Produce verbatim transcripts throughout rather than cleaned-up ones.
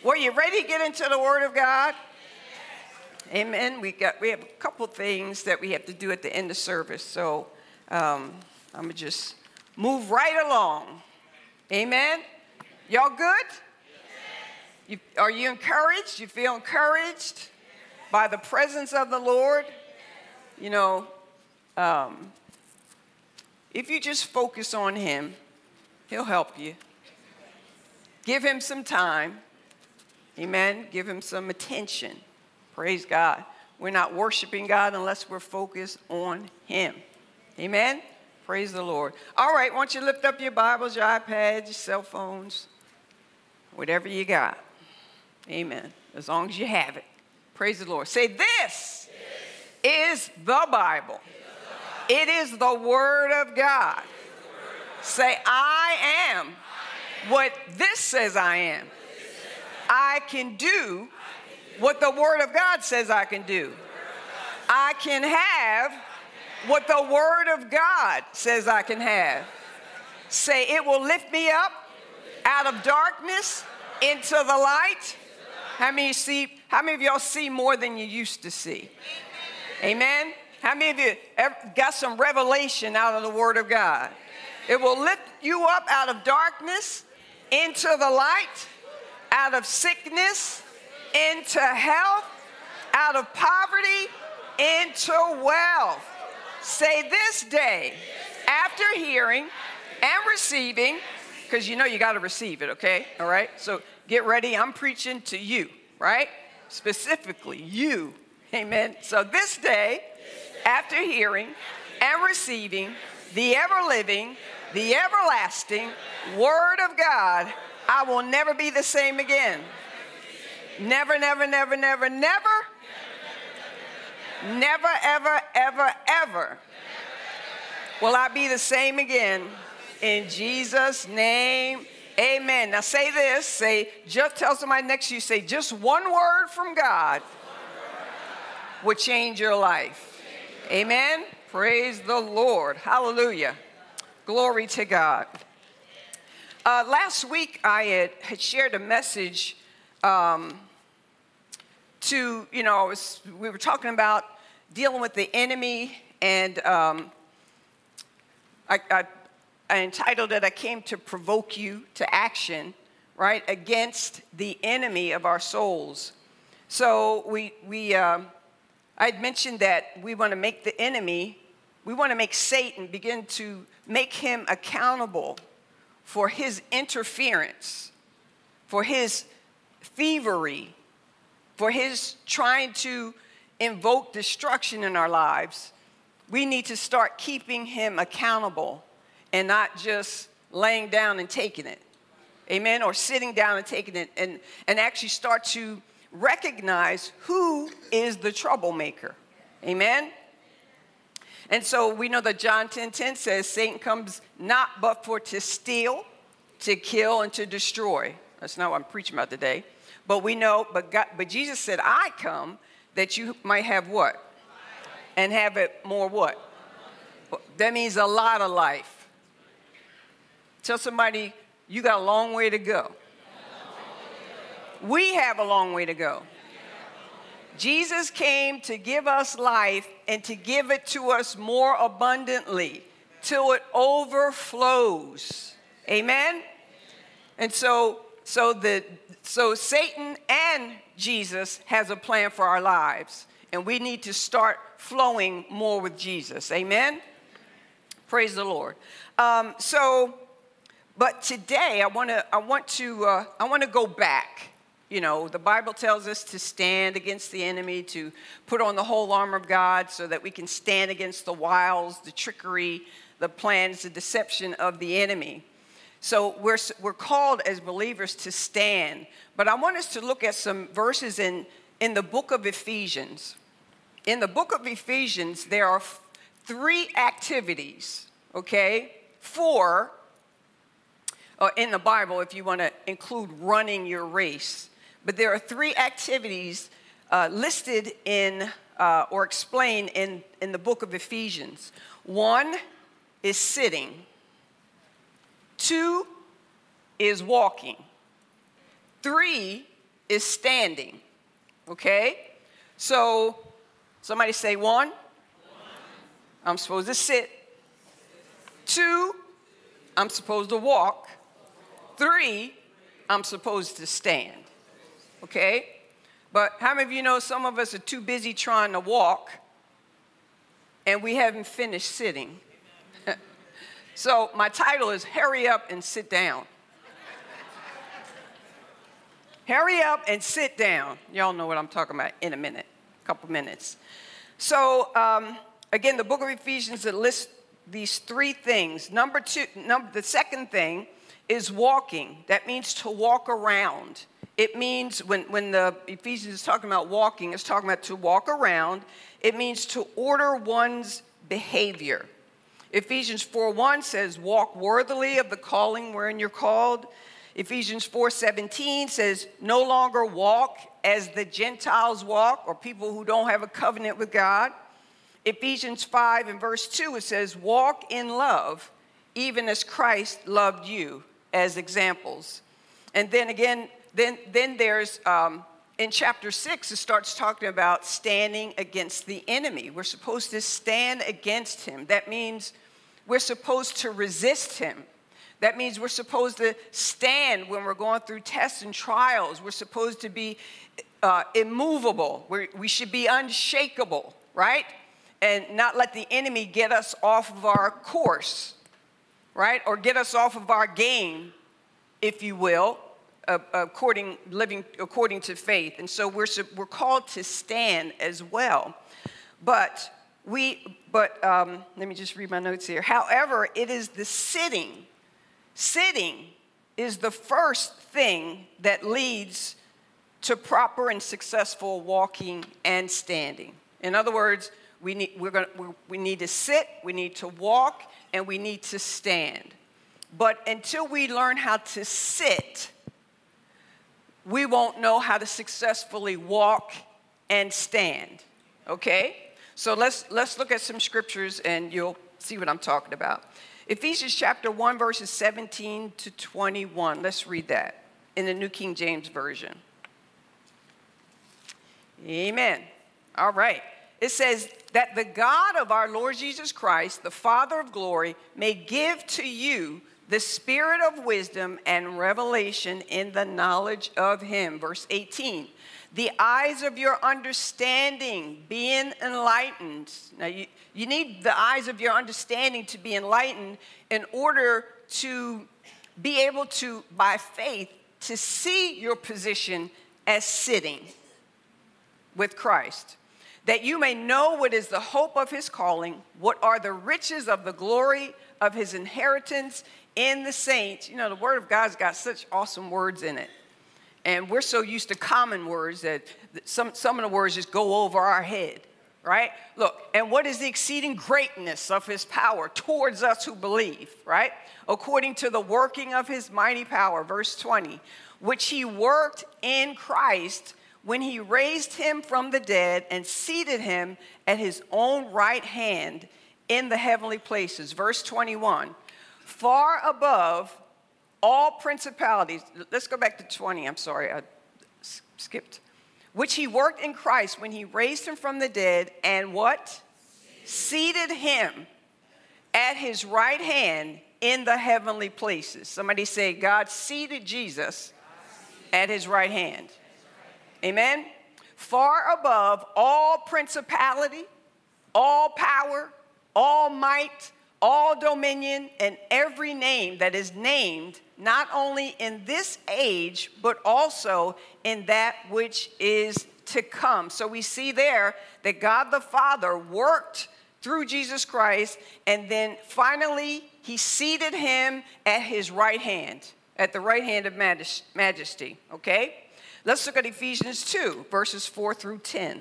Well, you ready to get into the Word of God? Amen. We got we have a couple things that we have to do at the end of service, so um, I'm gonna just move right along. Amen. Y'all good? You, are you encouraged? You feel encouraged by the presence of the Lord? You know, um, if you just focus on Him, He'll help you. Give Him some time. Amen. Give Him some attention. Praise God. We're not worshiping God unless we're focused on Him. Amen. Praise the Lord. All right. Why don't you lift up your Bibles, your iPads, your cell phones, whatever you got. Amen. As long as you have it. Praise the Lord. Say, this is the Bible. It is the Word of God. Say, I am what this says I am. I can do what the Word of God says I can do. I can have what the Word of God says I can have. Say, it will lift me up out of darkness into the light. How many see? How many of y'all see more than you used to see? Amen. How many of you ever got some revelation out of the Word of God? It will lift you up out of darkness into the light, out of sickness into health, out of poverty into wealth. Say, this day, after hearing and receiving, because you know you got to receive it, okay? All right? So get ready. I'm preaching to you, right? Specifically, you. Amen. So this day, after hearing and receiving the ever-living, the everlasting Word of God, I will never be the same again. Never, never, never, never, never. Never, ever, ever, ever will I be the same again. In Jesus' name, amen. Now say this. Say, just tell somebody next to you, say, just one word from God would change your life. Amen. Praise the Lord. Hallelujah. Glory to God. Uh, last week, I had, had shared a message um, to, you know, was, we were talking about dealing with the enemy, and um, I, I, I entitled it, I came to provoke you to action, right, against the enemy of our souls. So we, we um, I had mentioned that we want to make the enemy, we want to make Satan begin to make him accountable for his interference, for his thievery, for his trying to invoke destruction in our lives. We need to start keeping him accountable and not just laying down and taking it. Amen? Or sitting down and taking it, and, and actually start to recognize who is the troublemaker. Amen? And so we know that John ten ten says, Satan comes not but for to steal, to kill, and to destroy. That's not what I'm preaching about today. But we know, but God, but Jesus said, I come that you might have what? And have it more what? That means a lot of life. Tell somebody, you got a long way to go. We have a long way to go. Jesus came to give us life and to give it to us more abundantly till it overflows. Amen? And so, so, the, so Satan and Jesus has a plan for our lives, and we need to start flowing more with Jesus. Amen? Praise the Lord. Um, so, but today I want to I want to uh, I want to go back. You know, the Bible tells us to stand against the enemy, to put on the whole armor of God so that we can stand against the wiles, the trickery, the plans, the deception of the enemy. So we're, we're called as believers to stand. But I want us to look at some verses in, in the book of Ephesians. In the book of Ephesians, there are f- three activities, okay? Four uh, in the Bible, if you want to include running your race. But there are three activities uh, listed in uh, or explained in, in the book of Ephesians. One is sitting. Two is walking. Three is standing. Okay? So, somebody say one. One. I'm supposed to sit. Two, I'm supposed to walk. Three, I'm supposed to stand. Okay? But how many of you know some of us are too busy trying to walk and we haven't finished sitting? So my title is Hurry Up and Sit Down. Hurry up and sit down. Y'all know what I'm talking about in a minute, a couple minutes. So um, again, the book of Ephesians, it lists these three things. Number two, number, the second thing is walking. That means to walk around. It means when, when the Ephesians is talking about walking, it's talking about to walk around. It means to order one's behavior. Ephesians four one says, walk worthily of the calling wherein you're called. Ephesians four seventeen says, no longer walk as the Gentiles walk, or people who don't have a covenant with God. Ephesians five and verse two, it says, walk in love, even as Christ loved you, as examples. And then again, then, then there's, um, in chapter six, it starts talking about standing against the enemy. We're supposed to stand against him. That means we're supposed to resist him. That means we're supposed to stand when we're going through tests and trials. We're supposed to be uh, immovable. We're, we should be unshakable, right? And not let the enemy get us off of our course, right? Or get us off of our game, if you will, uh, according, living according to faith. And so we're, we're called to stand as well. But we, but um, let me just read my notes here. However, it is the sitting. Sitting is the first thing that leads to proper and successful walking and standing. In other words, we need, we're gonna, we, we need to sit, we need to walk, and we need to stand. But until we learn how to sit, we won't know how to successfully walk and stand. Okay? So let's, let's look at some scriptures and you'll see what I'm talking about. Ephesians chapter one, verses seventeen to twenty-one. Let's read that in the New King James Version. Amen. All right. It says that the God of our Lord Jesus Christ, the Father of glory, may give to you the spirit of wisdom and revelation in the knowledge of him. Verse eighteen. The eyes of your understanding being enlightened. Now, you, you need the eyes of your understanding to be enlightened in order to be able to, by faith, to see your position as sitting with Christ. That you may know what is the hope of his calling, what are the riches of the glory of his inheritance in the saints. You know, the word of God's got such awesome words in it. And we're so used to common words that some, some of the words just go over our head, right? Look, and what is the exceeding greatness of his power towards us who believe, right? According to the working of his mighty power, verse twenty, which he worked in Christ when he raised him from the dead and seated him at his own right hand in the heavenly places. Verse twenty-one, far above all principalities. Let's go back to twenty. I'm sorry, I skipped. Which he worked in Christ when he raised him from the dead and what? Seated him at his right hand in the heavenly places. Somebody say, God seated Jesus at his right hand. Amen? Far above all principality, all power, all might, all dominion, and every name that is named, not only in this age, but also in that which is to come. So we see there that God the Father worked through Jesus Christ, and then finally he seated him at his right hand, at the right hand of majesty, okay? Let's look at Ephesians two, verses four through ten.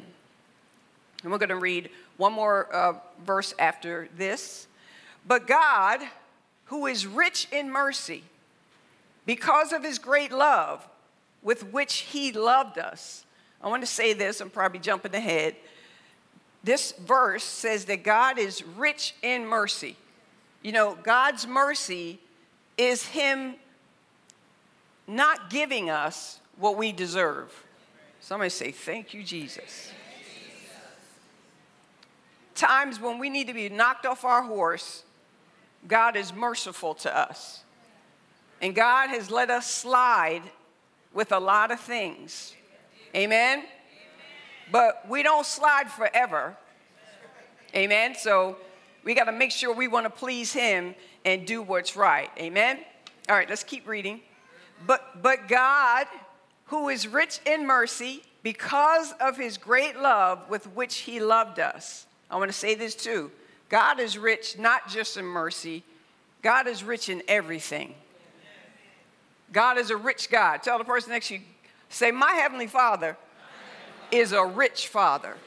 And we're going to read one more uh, verse after this. But God, who is rich in mercy, because of his great love with which he loved us. I want to say this, I'm probably jumping ahead. This verse says that God is rich in mercy. You know, God's mercy is him not giving us what we deserve. Somebody say, thank you, Jesus. Times when we need to be knocked off our horse, God is merciful to us. And God has let us slide with a lot of things. Amen? Amen? But we don't slide forever. Amen? So we got to make sure we want to please him and do what's right. Amen? All right, let's keep reading. But, but God, who is rich in mercy, because of his great love with which he loved us. I want to say this too. God is rich not just in mercy. God is rich in everything. God is a rich God. Tell the person next to you, say, my Heavenly Father is a rich Father.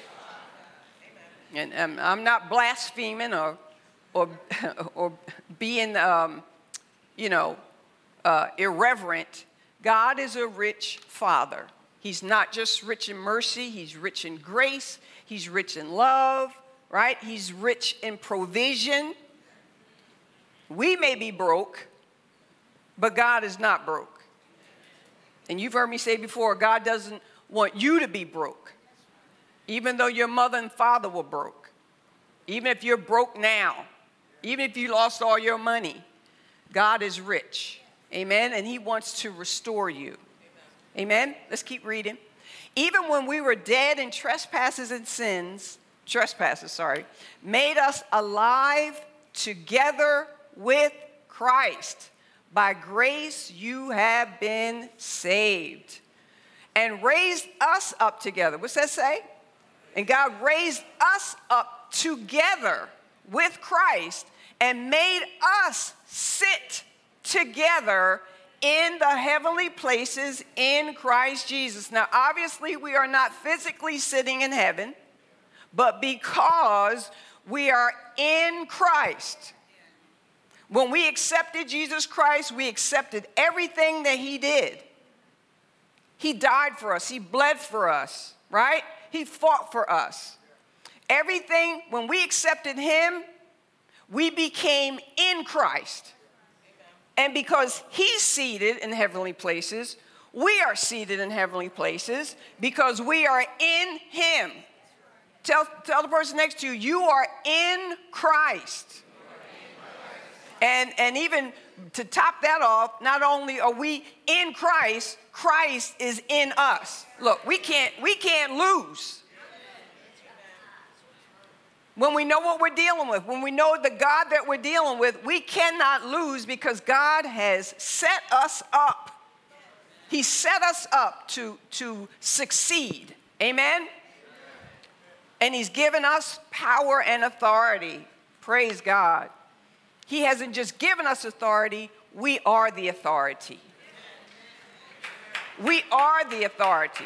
And um, I'm not blaspheming or, or, or being, um, you know, uh, irreverent. God is a rich Father. He's not just rich in mercy. He's rich in grace. He's rich in love, right? He's rich in provision. We may be broke, but God is not broke. And you've heard me say before, God doesn't want you to be broke. Even though your mother and father were broke. Even if you're broke now. Even if you lost all your money. God is rich. Amen? And he wants to restore you. Amen? Let's keep reading. Even when we were dead in trespasses and sins, trespasses, sorry, made us alive together with Christ. By grace you have been saved. And raised us up together. What's that say? And God raised us up together with Christ and made us sit together in the heavenly places in Christ Jesus. Now, obviously, we are not physically sitting in heaven, but because we are in Christ. When we accepted Jesus Christ, we accepted everything that he did. He died for us. He bled for us, right? He fought for us. Everything, when we accepted him, we became in Christ. And because he's seated in heavenly places, we are seated in heavenly places because we are in him. Tell, tell the person next to you, you are in Christ. And, and even to top that off, not only are we in Christ, Christ is in us. Look, we can't, we can't lose. When we know what we're dealing with, when we know the God that we're dealing with, we cannot lose because God has set us up. He set us up to, to succeed. Amen? And he's given us power and authority. Praise God. He hasn't just given us authority, we are the authority. We are the authority.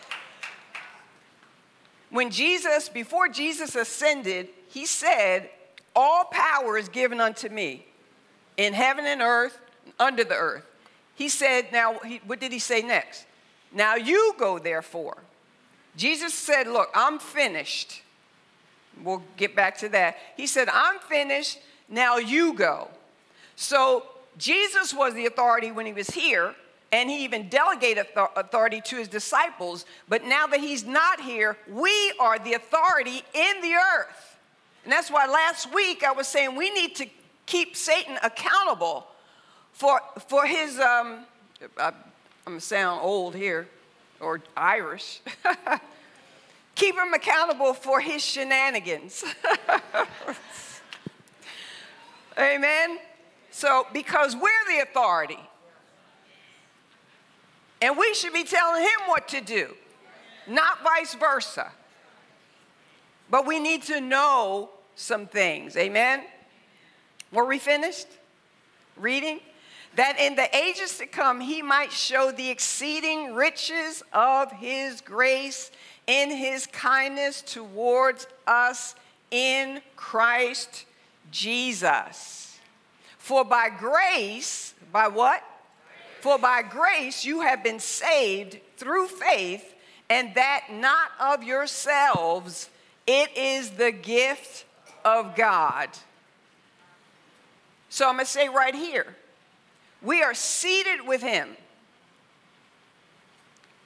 When Jesus, before Jesus ascended, he said, all power is given unto me in heaven and earth, under the earth. He said, now, he, what did he say next? Now you go, therefore. Jesus said, look, I'm finished. We'll get back to that. He said, I'm finished. Now you go. So Jesus was the authority when he was here, and he even delegated authority to his disciples. But now that he's not here, we are the authority in the earth. And that's why last week I was saying we need to keep Satan accountable for, for his, um, I, I'm going to sound old here, or Irish. Keep him accountable for his shenanigans. Amen? So, because we're the authority. And we should be telling him what to do, not vice versa. But we need to know some things. Amen? Were we finished reading? That in the ages to come, he might show the exceeding riches of his grace in his kindness towards us in Christ Jesus. For by grace, by what? For by grace you have been saved through faith, and that not of yourselves, it is the gift of God. So I'm going to say right here, we are seated with him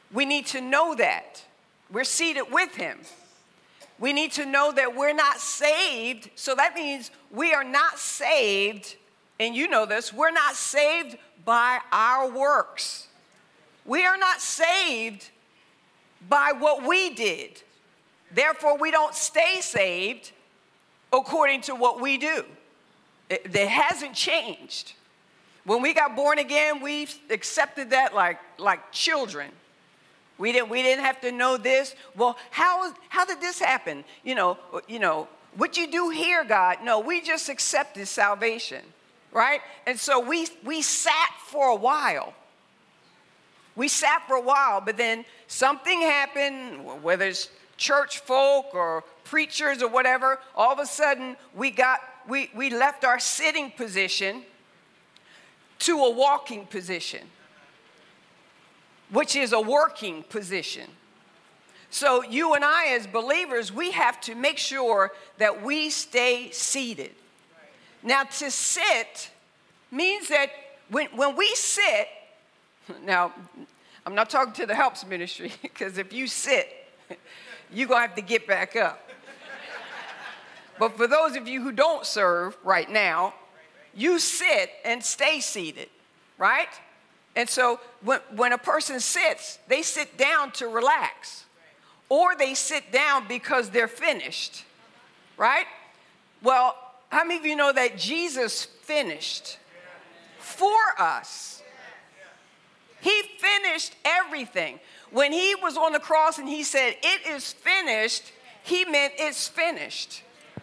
We need to know that. We're seated with him. We need to know that we're not saved. So that means we are not saved, and you know this, we're not saved by our works. We are not saved by what we did. Therefore, we don't stay saved according to what we do. It, it hasn't changed. When we got born again, we accepted that like, like children. We didn't, we didn't have to know this. Well, how, how did this happen? You know, you know, what you do here, God? No, we just accepted salvation, right? And so we, we sat for a while. We sat for a while, but then something happened, whether it's church folk or preachers or whatever, all of a sudden we got, we, we left our sitting position to a walking position, which is a working position. So you and I as believers, we have to make sure that we stay seated. Now to sit means that when, when we sit, now I'm not talking to the helps ministry, because if you sit, you're going to have to get back up. But for those of you who don't serve right now, you sit and stay seated, right? And so when, when a person sits, they sit down to relax, or they sit down because they're finished, right? Well, how many of you know that Jesus finished for us? He finished everything. When he was on the cross and he said, "It is finished," he meant it's finished.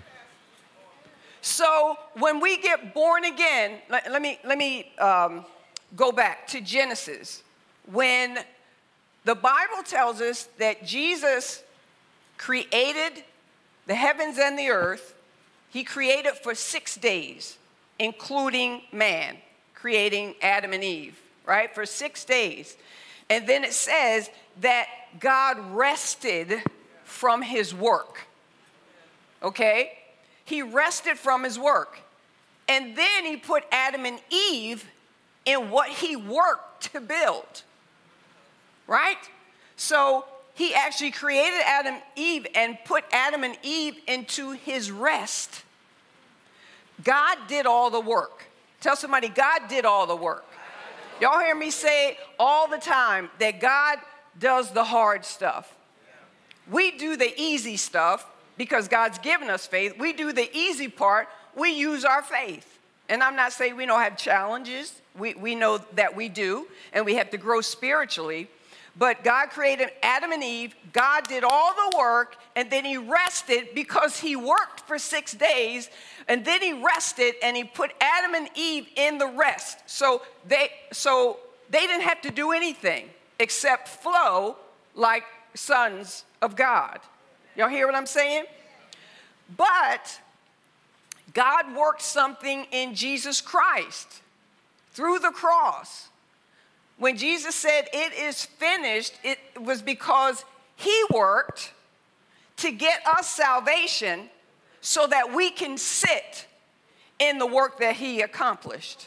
So when we get born again, let, let me, let me um, go back to Genesis. When the Bible tells us that Jesus created the heavens and the earth, he created for six days, including man, creating Adam and Eve, right? For six days. And then it says that God rested from his work, okay? He rested from his work. And then he put Adam and Eve in what he worked to build, right? So he actually created Adam and Eve and put Adam and Eve into his rest. God did all the work. Tell somebody, God did all the work. Y'all hear me say all the time that God does the hard stuff. We do the easy stuff because God's given us faith. We do the easy part. We use our faith. And I'm not saying we don't have challenges. We, we know that we do, and we have to grow spiritually. But God created Adam and Eve. God did all the work, and then he rested because he worked for six days. And then he rested, and he put Adam and Eve in the rest. So they, so they didn't have to do anything except flow like sons of God. Y'all hear what I'm saying? But God worked something in Jesus Christ through the cross. When Jesus said, "It is finished," it was because he worked to get us salvation so that we can sit in the work that he accomplished.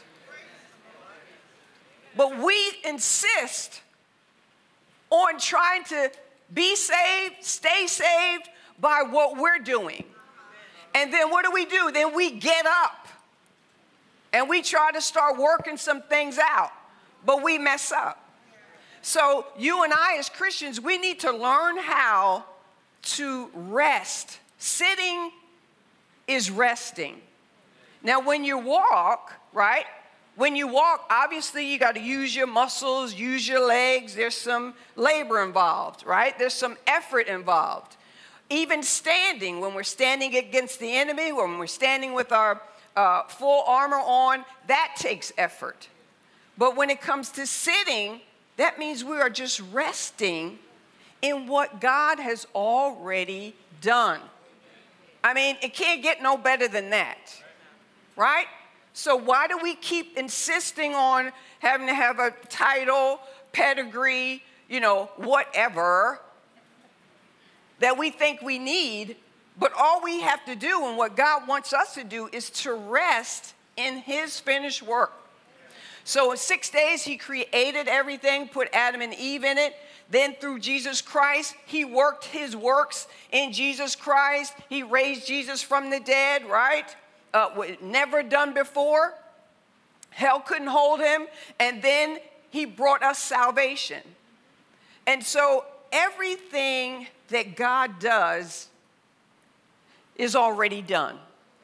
But we insist on trying to be saved, stay saved by what we're doing. And then what do we do? Then we get up and we try to start working some things out, but we mess up. So you and I as Christians, we need to learn how to rest. Sitting is resting. Now when you walk, right? When you walk, obviously you got to use your muscles, use your legs. There's some labor involved, right? There's some effort involved. Even standing, when we're standing against the enemy, when we're standing with our uh, full armor on, that takes effort. But when it comes to sitting, that means we are just resting in what God has already done. I mean, it can't get no better than that, right? So why do we keep insisting on having to have a title, pedigree, you know, whatever that we think we need, but all we have to do and what God wants us to do is to rest in his finished work. So in six days, he created everything, put Adam and Eve in it. Then through Jesus Christ, he worked his works in Jesus Christ. He raised Jesus from the dead, right? Uh, never done before. Hell couldn't hold him. And then he brought us salvation. And so everything that God does is already done.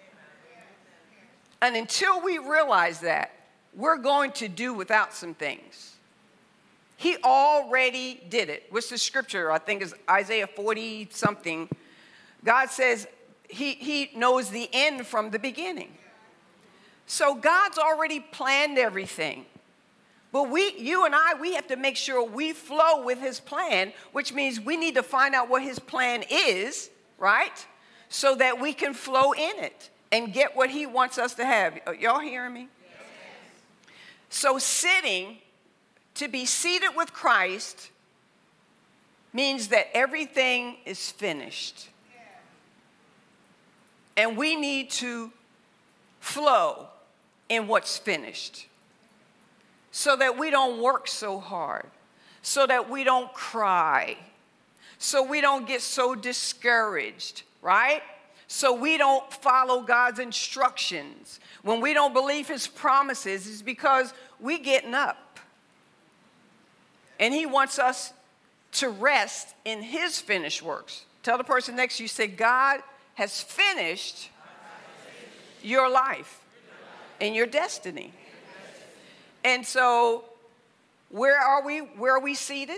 And until we realize that, we're going to do without some things. He already did it. What's the scripture? I think is Isaiah forty something. God says he, he knows the end from the beginning. So God's already planned everything. But we, you and I, we have to make sure we flow with his plan, which means we need to find out what his plan is, right? So that we can flow in it and get what he wants us to have. Y'all hearing me? Yes. So sitting, to be seated with Christ, means that everything is finished. And we need to flow in what's finished so that we don't work so hard, so that we don't cry, so we don't get so discouraged, right? So we don't follow God's instructions. When we don't believe his promises, it's because we getting up. And he wants us to rest in his finished works. Tell the person next to you, say, God has finished your life and your destiny. And so where are we? Where are we seated?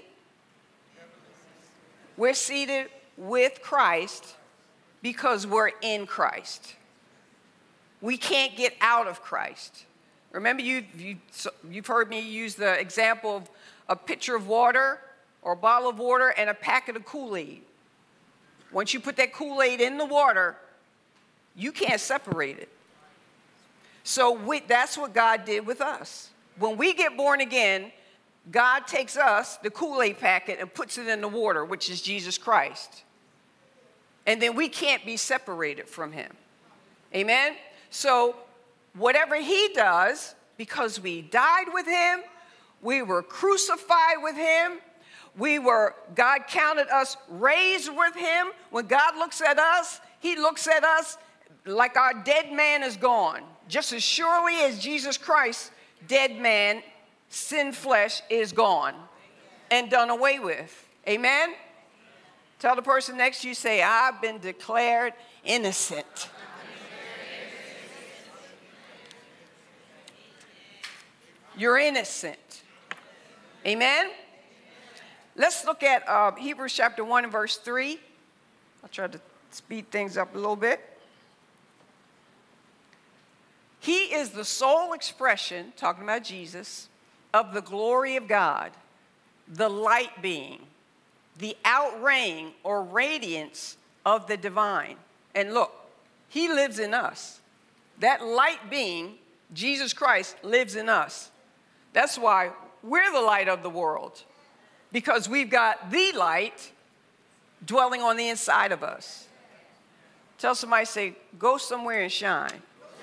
We're seated with Christ because we're in Christ. We can't get out of Christ. Remember, you, you, you've heard me use the example of a pitcher of water or a bottle of water and a packet of Kool-Aid. Once you put that Kool-Aid in the water, you can't separate it. So we, that's what God did with us. When we get born again, God takes us, the Kool-Aid packet, and puts it in the water, which is Jesus Christ. And then we can't be separated from him. Amen? So whatever he does, because we died with him, we were crucified with him, we were, God counted us raised with him. When God looks at us, he looks at us like our dead man is gone. Just as surely as Jesus Christ, dead man, sin flesh is gone and done away with. Amen? Tell the person next to you, say, I've been declared innocent. You're innocent. Amen? Let's look at uh, Hebrews chapter one and verse three. I'll try to speed things up a little bit. He is the sole expression, talking about Jesus, of the glory of God, the light being, the outraying or radiance of the divine. And look, he lives in us. That light being, Jesus Christ, lives in us. That's why we're the light of the world, because we've got the light dwelling on the inside of us. Tell somebody, say, go somewhere and shine.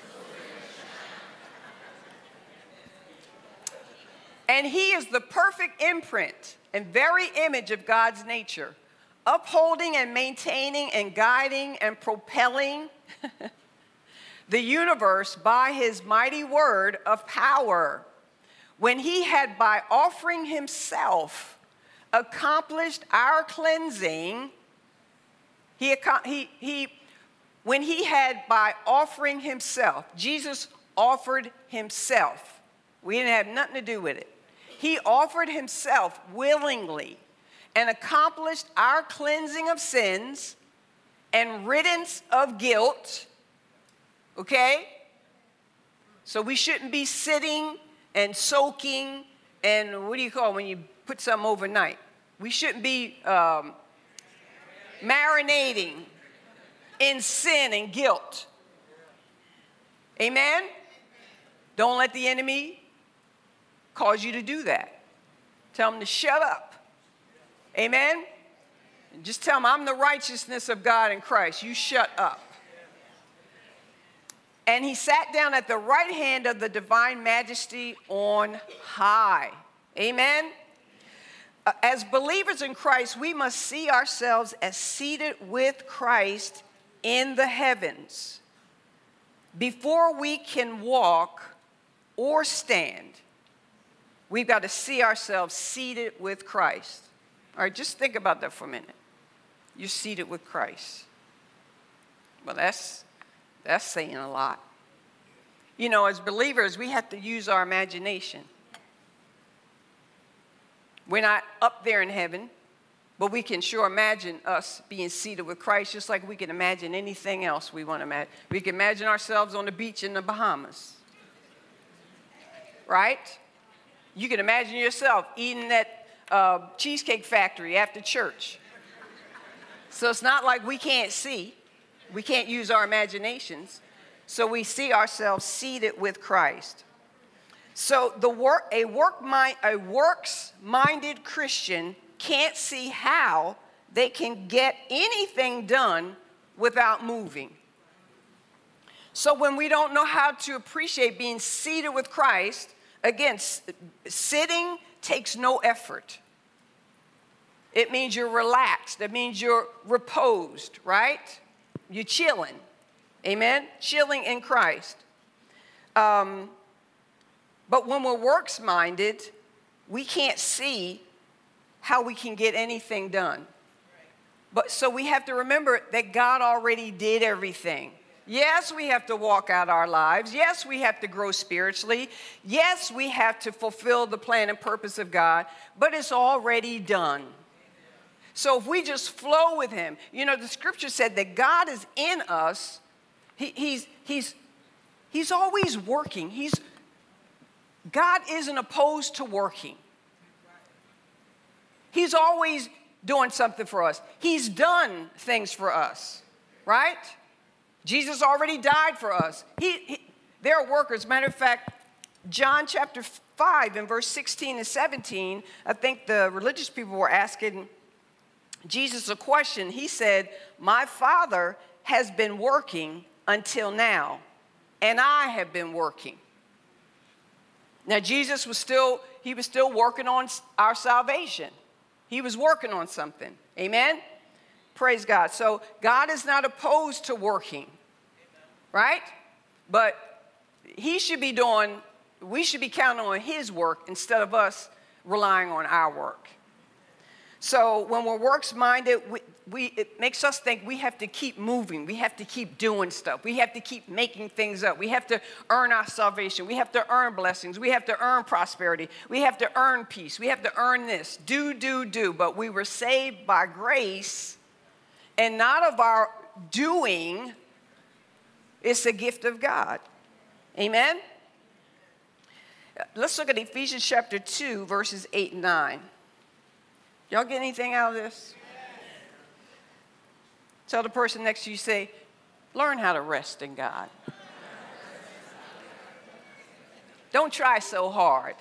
And he is the perfect imprint and very image of God's nature, upholding and maintaining and guiding and propelling the universe by his mighty word of power, when he had by offering himself accomplished our cleansing. He, he, he, when he had by offering himself, Jesus offered himself. We didn't have nothing to do with it. He offered himself willingly and accomplished our cleansing of sins and riddance of guilt. Okay? So we shouldn't be sitting and soaking and what do you call it when you put something overnight? We shouldn't be um, marinating in sin and guilt. Amen? Don't let the enemy cause you to do that. Tell him to shut up. Amen? And just tell him, I'm the righteousness of God in Christ. You shut up. And he sat down at the right hand of the divine majesty on high. Amen? uh, as believers in Christ, we must see ourselves as seated with Christ in the heavens. Before we can walk or stand, we've got to see ourselves seated with Christ. All right, just think about that for a minute. You're seated with Christ. Well, that's, that's saying a lot. You know, as believers, we have to use our imagination. We're not up there in heaven, but we can sure imagine us being seated with Christ, just like we can imagine anything else we want to imagine. We can imagine ourselves on the beach in the Bahamas, right? You can imagine yourself eating at uh, Cheesecake Factory after church. So it's not like we can't see. We can't use our imaginations. So we see ourselves seated with Christ. So the work, a, work mind, a works-minded Christian can't see how they can get anything done without moving. So when we don't know how to appreciate being seated with Christ, again, sitting takes no effort. It means you're relaxed. It means you're reposed, right? You're chilling. Amen? Chilling in Christ. Um, but when we're works-minded, we can't see how we can get anything done. But so we have to remember that God already did everything. Yes, we have to walk out our lives. Yes, we have to grow spiritually. Yes, we have to fulfill the plan and purpose of God, but it's already done. So if we just flow with him, you know, the scripture said that God is in us. He, he's, he's, he's always working. He's, God isn't opposed to working. He's always doing something for us. He's done things for us, right? Jesus already died for us. He, he, there are workers. Matter of fact, John chapter five and verse sixteen and seventeen, I think the religious people were asking Jesus a question. He said, my Father has been working until now, and I have been working. Now, Jesus was still, he was still working on our salvation. He was working on something. Amen? Praise God. So God is not opposed to working, right? But he should be doing, we should be counting on his work instead of us relying on our work. So when we're works-minded, we, we, it makes us think we have to keep moving. We have to keep doing stuff. We have to keep making things up. We have to earn our salvation. We have to earn blessings. We have to earn prosperity. We have to earn peace. We have to earn this. Do, do, do. But we were saved by grace and not of our doing. It's a gift of God. Amen? Let's look at Ephesians chapter two, verses eight and nine. Y'all get anything out of this? Tell the person next to you, say, learn how to rest in God. Don't try so hard.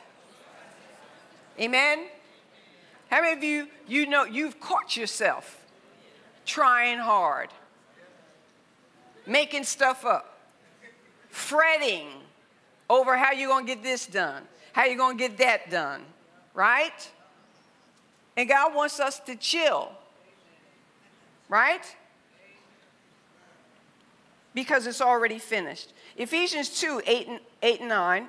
Amen? How many of you, you know, you've caught yourself trying hard, making stuff up, fretting over how you're going to get this done, how you're going to get that done, right? And God wants us to chill, right? Because it's already finished. Ephesians two, eight and, eight and nine.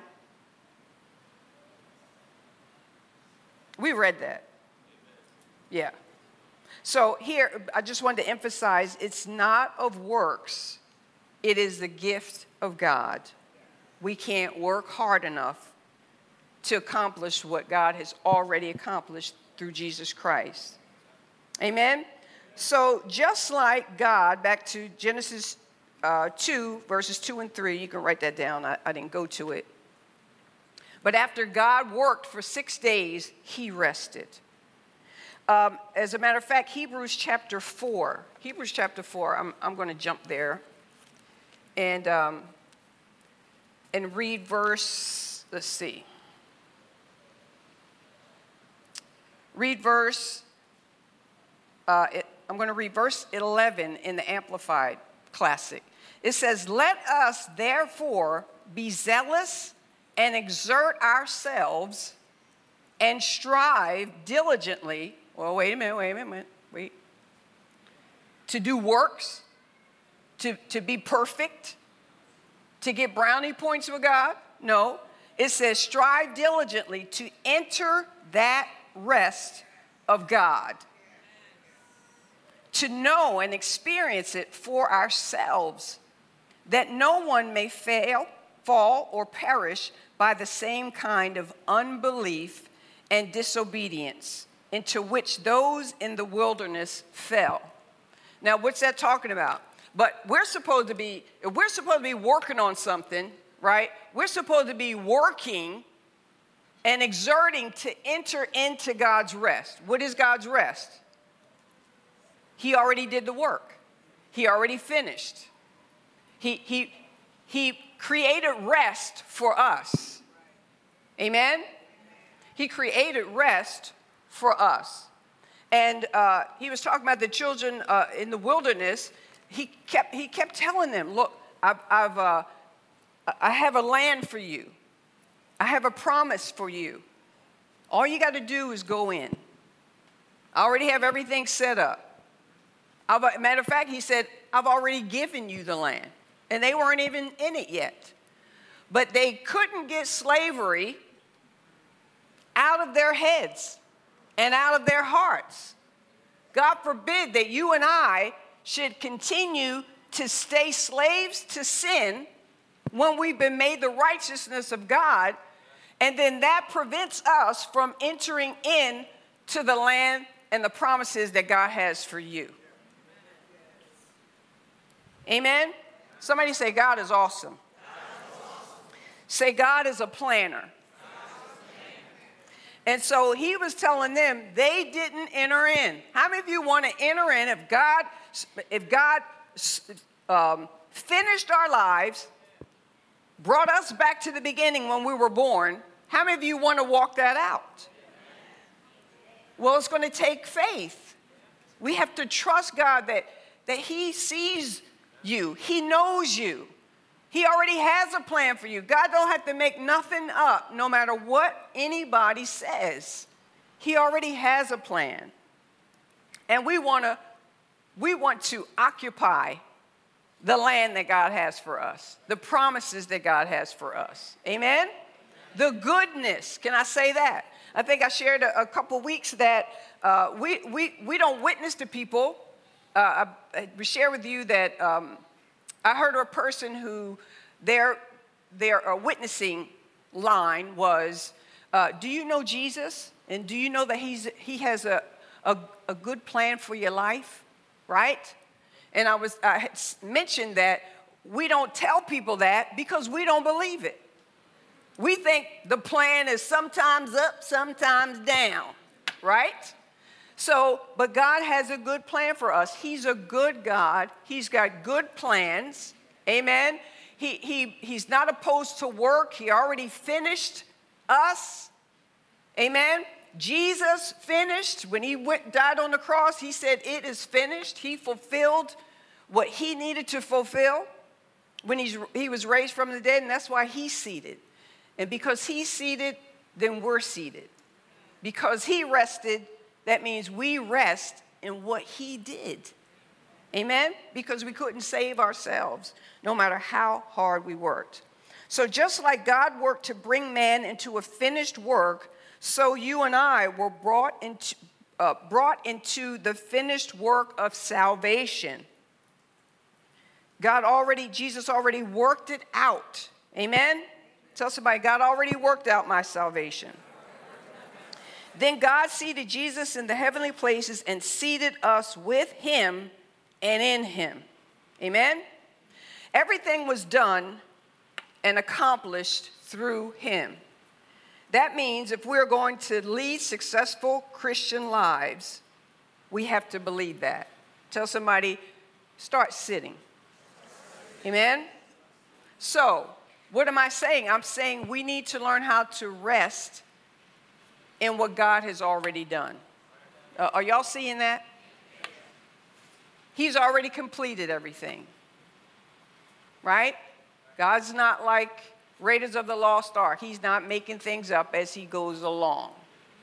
We read that. Yeah. So here, I just wanted to emphasize, it's not of works. It is the gift of God. We can't work hard enough to accomplish what God has already accomplished through Jesus Christ. Amen? So just like God, back to Genesis uh, two, verses two and three, you can write that down. I, I didn't go to it. But after God worked for six days, he rested. Um, as a matter of fact, Hebrews chapter four, Hebrews chapter four, I'm, I'm going to jump there and, um, and read verse, let's see. Read verse, uh, it, I'm going to read verse eleven in the Amplified Classic. It says, let us therefore be zealous and exert ourselves and strive diligently. Well, wait a minute, wait a minute, wait. To do works, to, to be perfect, to get brownie points with God? No. It says strive diligently to enter that rest of God. To know and experience it for ourselves, that no one may fail, fall, or perish by the same kind of unbelief and disobedience into which those in the wilderness fell. Now, what's that talking about? But we're supposed to be, if we're supposed to be working on something, right? We're supposed to be working and exerting to enter into God's rest. What is God's rest? He already did the work. He already finished. He, he, he created rest for us. Amen? He created rest for us. And uh, he was talking about the children uh, in the wilderness. He kept, he kept telling them, look, I've, I've, uh, I have a land for you. I have a promise for you. All you got to do is go in. I already have everything set up. I've, matter of fact, he said, I've already given you the land. And they weren't even in it yet. But they couldn't get slavery out of their heads and out of their hearts. God forbid that you and I should continue to stay slaves to sin when we've been made the righteousness of God, and then that prevents us from entering in to the land and the promises that God has for you. Amen? Somebody say, God is awesome. God is awesome. Say, God is a planner. And so he was telling them they didn't enter in. How many of you want to enter in if God, if God um, finished our lives, brought us back to the beginning when we were born? How many of you want to walk that out? Well, it's going to take faith. We have to trust God that, that he sees you. He knows you. He already has a plan for you. God don't have to make nothing up, no matter what anybody says. He already has a plan. And we want to we want to occupy the land that God has for us, the promises that God has for us. Amen? The goodness. Can I say that? I think I shared a, a couple weeks that uh, we, we, we don't witness to people. Uh, I, I share with you that um, I heard of a person who their, their uh, witnessing line was, uh, do you know Jesus? And do you know that he's, he has a, a, a good plan for your life? Right? And I, was, I had mentioned that we don't tell people that because we don't believe it. We think the plan is sometimes up, sometimes down. Right? So, but God has a good plan for us. He's a good God. He's got good plans. Amen. He, he, he's not opposed to work. He already finished us. Amen. Jesus finished. When he went, died on the cross, he said, it is finished. He fulfilled what he needed to fulfill when he's, he was raised from the dead, and that's why he's seated. And because he's seated, then we're seated. Because he rested, that means we rest in what he did. Amen? Because we couldn't save ourselves, no matter how hard we worked. So just like God worked to bring man into a finished work, so you and I were brought into, uh, brought into the finished work of salvation. God already, Jesus already worked it out. Amen? Tell somebody, God already worked out my salvation. Then God seated Jesus in the heavenly places and seated us with him and in him. Amen? Everything was done and accomplished through him. That means if we're going to lead successful Christian lives, we have to believe that. Tell somebody, start sitting. Amen? So, what am I saying? I'm saying we need to learn how to rest in what God has already done. Uh, are y'all seeing that? He's already completed everything. Right? God's not like Raiders of the Lost Ark. He's not making things up as he goes along.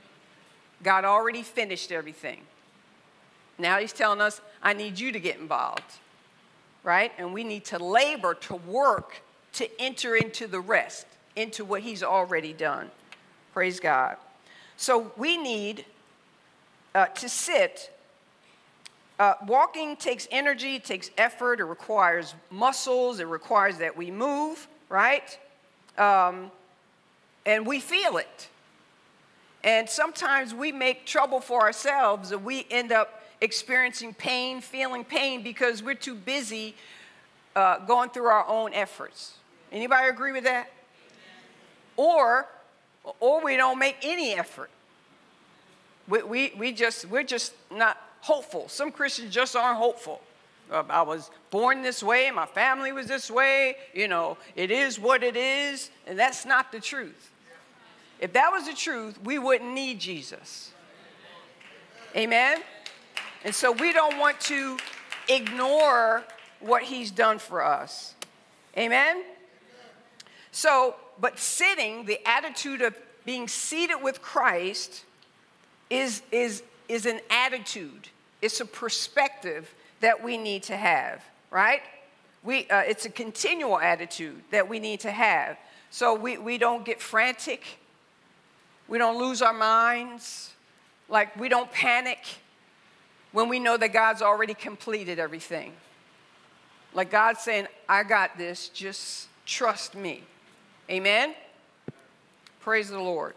God already finished everything. Now he's telling us, I need you to get involved, right? And we need to labor, to work, to enter into the rest, into what he's already done. Praise God. So we need uh, to sit. Uh, walking takes energy, it takes effort, it requires muscles, it requires that we move, right? Um, and we feel it. And sometimes we make trouble for ourselves and we end up experiencing pain, feeling pain because we're too busy uh, going through our own efforts. Anybody agree with that? Or, or we don't make any effort. We, we, we just, we're just not hopeful. Some Christians just aren't hopeful. Uh, I was born this way, my family was this way, you know, it is what it is, and that's not the truth. If that was the truth, we wouldn't need Jesus. Amen? And so we don't want to ignore what he's done for us. Amen? So, but sitting, the attitude of being seated with Christ is, is, is an attitude. It's a perspective that we need to have, right? We, uh, it's a continual attitude that we need to have. So we, we don't get frantic. We don't lose our minds. Like, we don't panic when we know that God's already completed everything. Like God's saying, I got this, just trust me. Amen? Praise the Lord.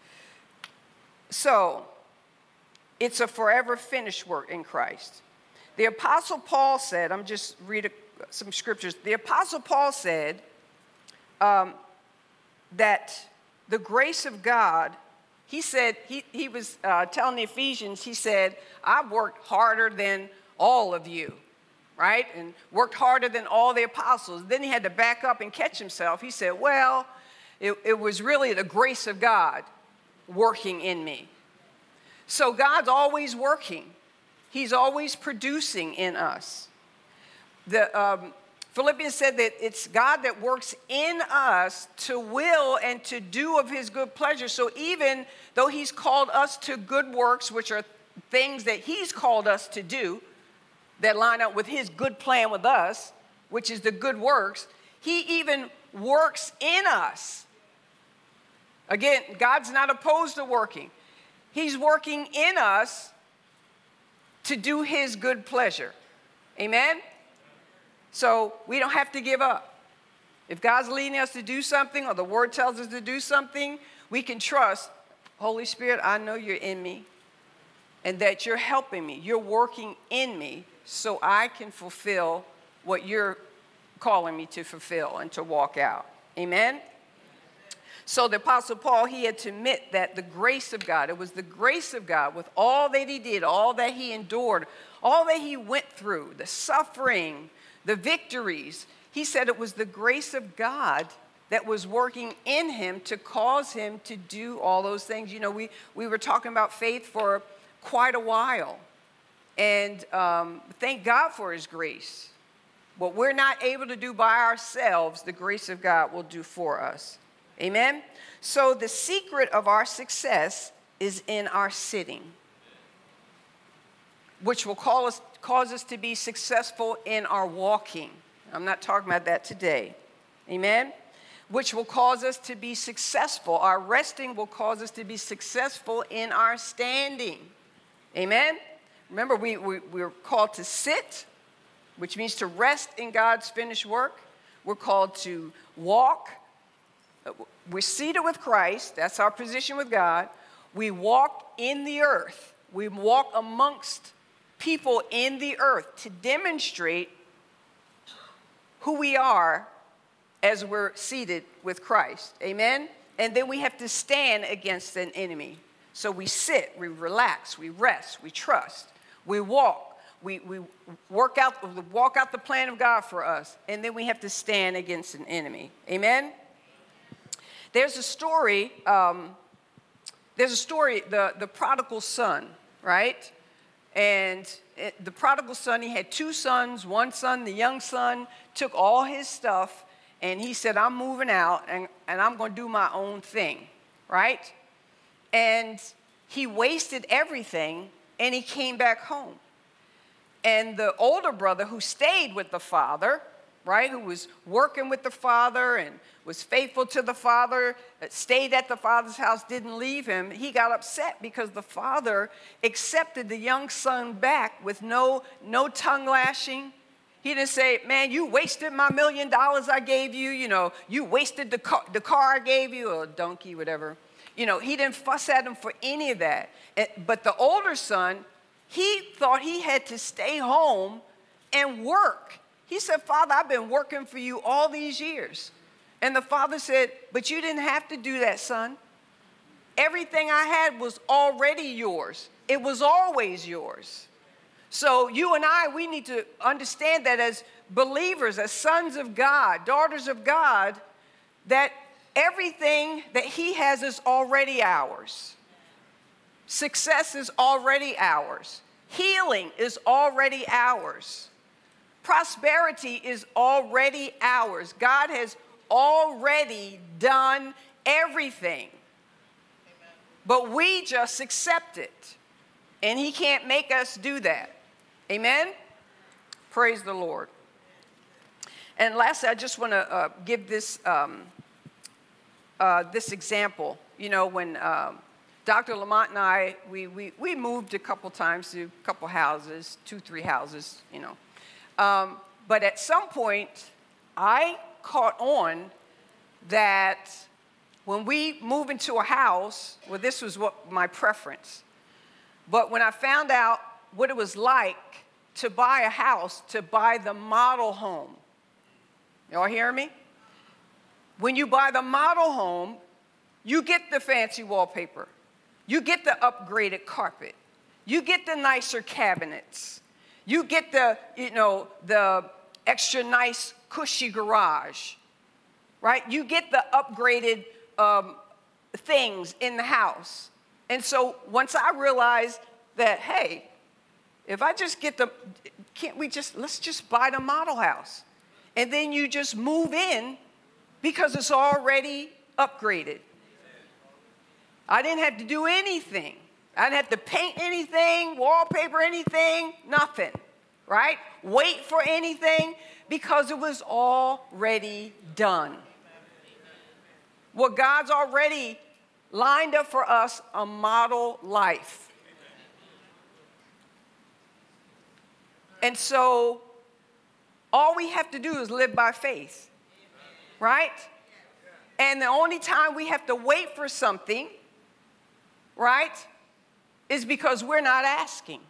So, it's a forever finished work in Christ. The Apostle Paul said, I'm just reading some scriptures. The Apostle Paul said um, that the grace of God, he said, he, he was uh, telling the Ephesians, he said, I've worked harder than all of you, right? And worked harder than all the apostles. Then he had to back up and catch himself. He said, well, it, it was really the grace of God working in me. So God's always working. He's always producing in us. The um, Philippians said that it's God that works in us to will and to do of his good pleasure. So even though he's called us to good works, which are things that he's called us to do that line up with his good plan with us, which is the good works, he even works in us. Again, God's not opposed to working. He's working in us to do his good pleasure. Amen? So we don't have to give up. If God's leading us to do something or the word tells us to do something, we can trust, Holy Spirit, I know you're in me and that you're helping me. You're working in me so I can fulfill what you're calling me to fulfill and to walk out. Amen? So the Apostle Paul, he had to admit that the grace of God, it was the grace of God with all that he did, all that he endured, all that he went through, the suffering, the victories. He said it was the grace of God that was working in him to cause him to do all those things. You know, we, we were talking about faith for quite a while. And um, thank God for his grace. What we're not able to do by ourselves, the grace of God will do for us. Amen? So the secret of our success is in our sitting, which will call us, cause us to be successful in our walking. I'm not talking about that today. Amen? Which will cause us to be successful. Our resting will cause us to be successful in our standing. Amen? Remember, we, we, we're called to sit, which means to rest in God's finished work. We're called to walk. We're seated with Christ. That's our position with God. We walk in the earth. We walk amongst people in the earth to demonstrate who we are as we're seated with Christ. Amen? And then we have to stand against an enemy. So we sit, we relax, we rest, we trust, we walk, we, we work out, walk out the plan of God for us, and then we have to stand against an enemy. Amen? There's a story, um, there's a story, the, the prodigal son, right? And it, the prodigal son, he had two sons. One son, the young son, took all his stuff, and he said, I'm moving out, and, and I'm going to do my own thing, right? And he wasted everything and he came back home. And the older brother who stayed with the father, right, who was working with the father and was faithful to the father, stayed at the father's house, didn't leave him, he got upset because the father accepted the young son back with no, no tongue lashing. He didn't say, man, you wasted my million dollars I gave you, you know, you wasted the car, the car I gave you, or donkey, whatever. You know, he didn't fuss at him for any of that. But the older son, he thought he had to stay home and work. He said, Father, I've been working for you all these years. And the father said, but you didn't have to do that, son. Everything I had was already yours. It was always yours. So you and I, we need to understand that as believers, as sons of God, daughters of God, that everything that he has is already ours. Success is already ours. Healing is already ours. Prosperity is already ours. God has already done everything. Amen. But we just accept it. And he can't make us do that. Amen? Praise the Lord. And lastly, I just want to uh, give this, um, uh, this example. You know, when um, Doctor Lamont and I, we, we, we moved a couple times to a couple houses, two, three houses, you know. Um, but at some point, I caught on that when we move into a house, well, this was what my preference. But when I found out what it was like to buy a house, to buy the model home. Y'all hear me? When you buy the model home, you get the fancy wallpaper. You get the upgraded carpet. You get the nicer cabinets. You get the, you know, the extra nice, cushy garage, right? You get the upgraded um, things in the house. And so once I realized that, hey, if I just get the, can't we just, let's just buy the model house. And then you just move in because it's already upgraded. I didn't have to do anything. I didn't have to paint anything, wallpaper anything, nothing, right? Wait for anything because it was already done. Well, God's already lined up for us a model life. And so all we have to do is live by faith, right? And the only time we have to wait for something, right, is because we're not asking.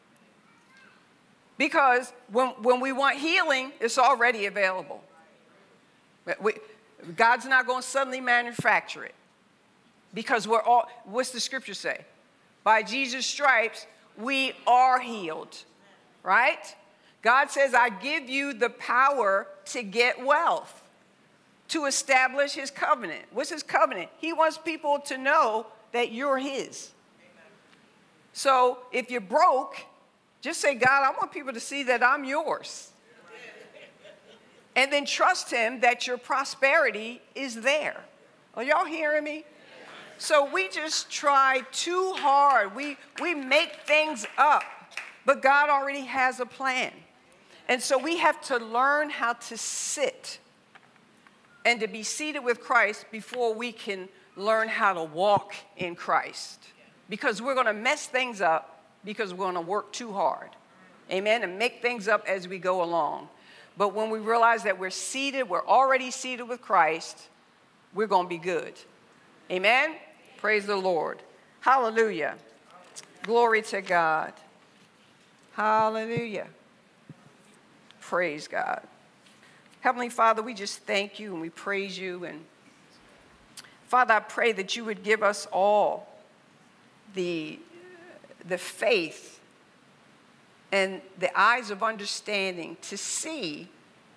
Because when, when we want healing, it's already available. We, God's not going to suddenly manufacture it. Because we're all, what's the scripture say? By Jesus' stripes, we are healed. Right? God says, I give you the power to get wealth, to establish his covenant. What's his covenant? He wants people to know that you're his. Amen. So if you're broke, just say, God, I want people to see that I'm yours. And then trust him that your prosperity is there. Are y'all hearing me? So we just try too hard. We, we make things up. But God already has a plan. And so we have to learn how to sit and to be seated with Christ before we can learn how to walk in Christ. Because we're going to mess things up because we're going to work too hard. Amen? And make things up as we go along. But when we realize that we're seated, we're already seated with Christ, we're going to be good. Amen? Praise the Lord. Hallelujah. Glory to God. Hallelujah. Praise God. Heavenly Father, we just thank you and we praise you. And Father, I pray that you would give us all the, the faith and the eyes of understanding to see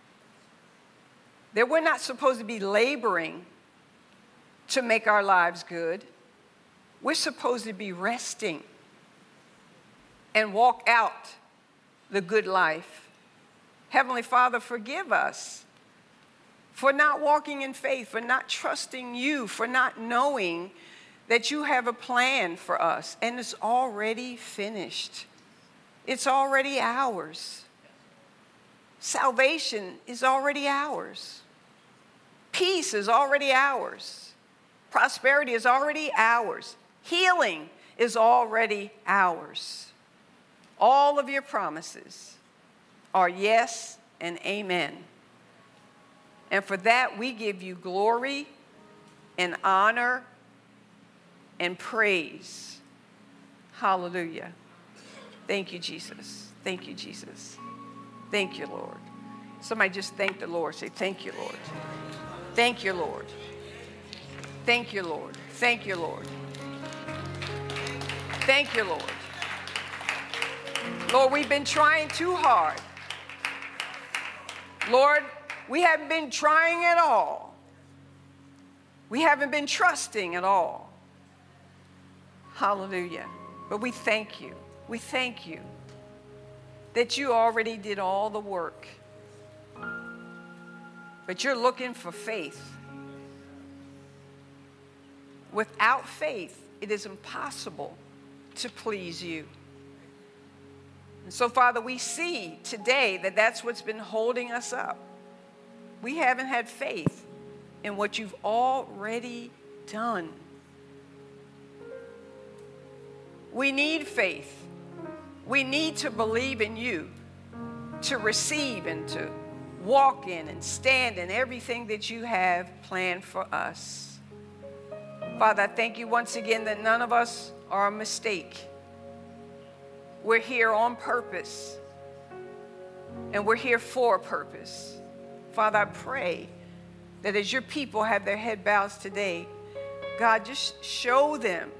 that we're not supposed to be laboring to make our lives good. We're supposed to be resting and walk out the good life. Heavenly Father, forgive us for not walking in faith, for not trusting you, for not knowing that you have a plan for us, and it's already finished. It's already ours. Salvation is already ours. Peace is already ours. Prosperity is already ours. Healing is already ours. All of your promises are yes and amen. And for that, we give you glory and honor and praise. Hallelujah. Thank you, Jesus. Thank you, Jesus. Thank you, Lord. Somebody just thank the Lord. Say, thank you, Lord. Thank you, Lord. Thank you, Lord. Thank you, Lord. Thank you, Lord. Lord, we've been trying too hard. Lord, we haven't been trying at all. We haven't been trusting at all. Hallelujah. But we thank you. We thank you that you already did all the work. But you're looking for faith. Without faith, it is impossible to please you. And so, Father, we see today that that's what's been holding us up. We haven't had faith in what you've already done. We need faith. We need to believe in you, to receive and to walk in and stand in everything that you have planned for us. Father, I thank you once again that none of us are a mistake. We're here on purpose, and we're here for a purpose. Father, I pray that as your people have their head bows today, God, just show them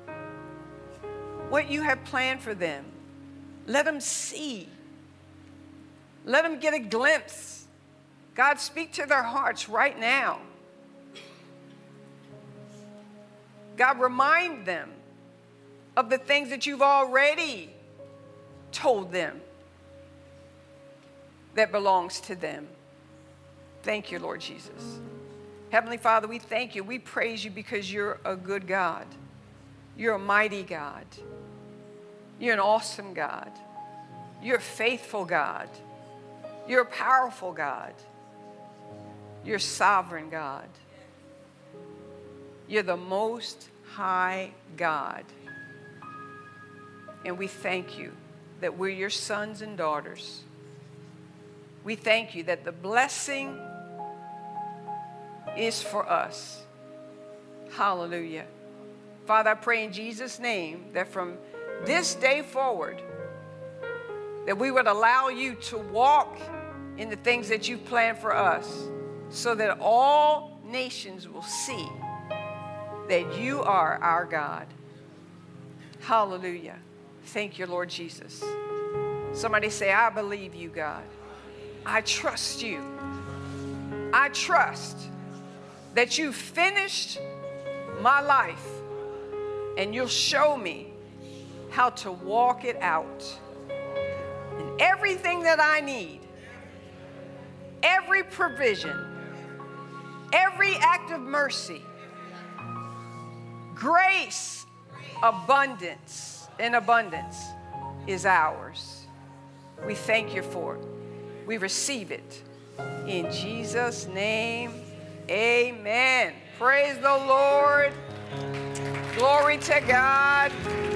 what you have planned for them. Let them see. Let them get a glimpse. God, speak to their hearts right now. God, remind them of the things that you've already told them that belongs to them. Thank you, Lord Jesus. Heavenly Father, we thank you. We praise you because you're a good God. You're a mighty God. You're an awesome God. You're a faithful God. You're a powerful God. You're a sovereign God. You're the most high God. And we thank you that we're your sons and daughters. We thank you that the blessing is for us. Hallelujah. Father, I pray in Jesus' name that from this day forward, that we would allow you to walk in the things that you've planned for us, so that all nations will see that you are our God. Hallelujah. Thank you, Lord Jesus. Somebody say, I believe you, God. I trust you. I trust that you finished my life, and you'll show me how to walk it out. And everything that I need, every provision, every act of mercy, grace, abundance, and abundance is ours. We thank you for it. We receive it. In Jesus' name, amen. Praise the Lord. Glory to God.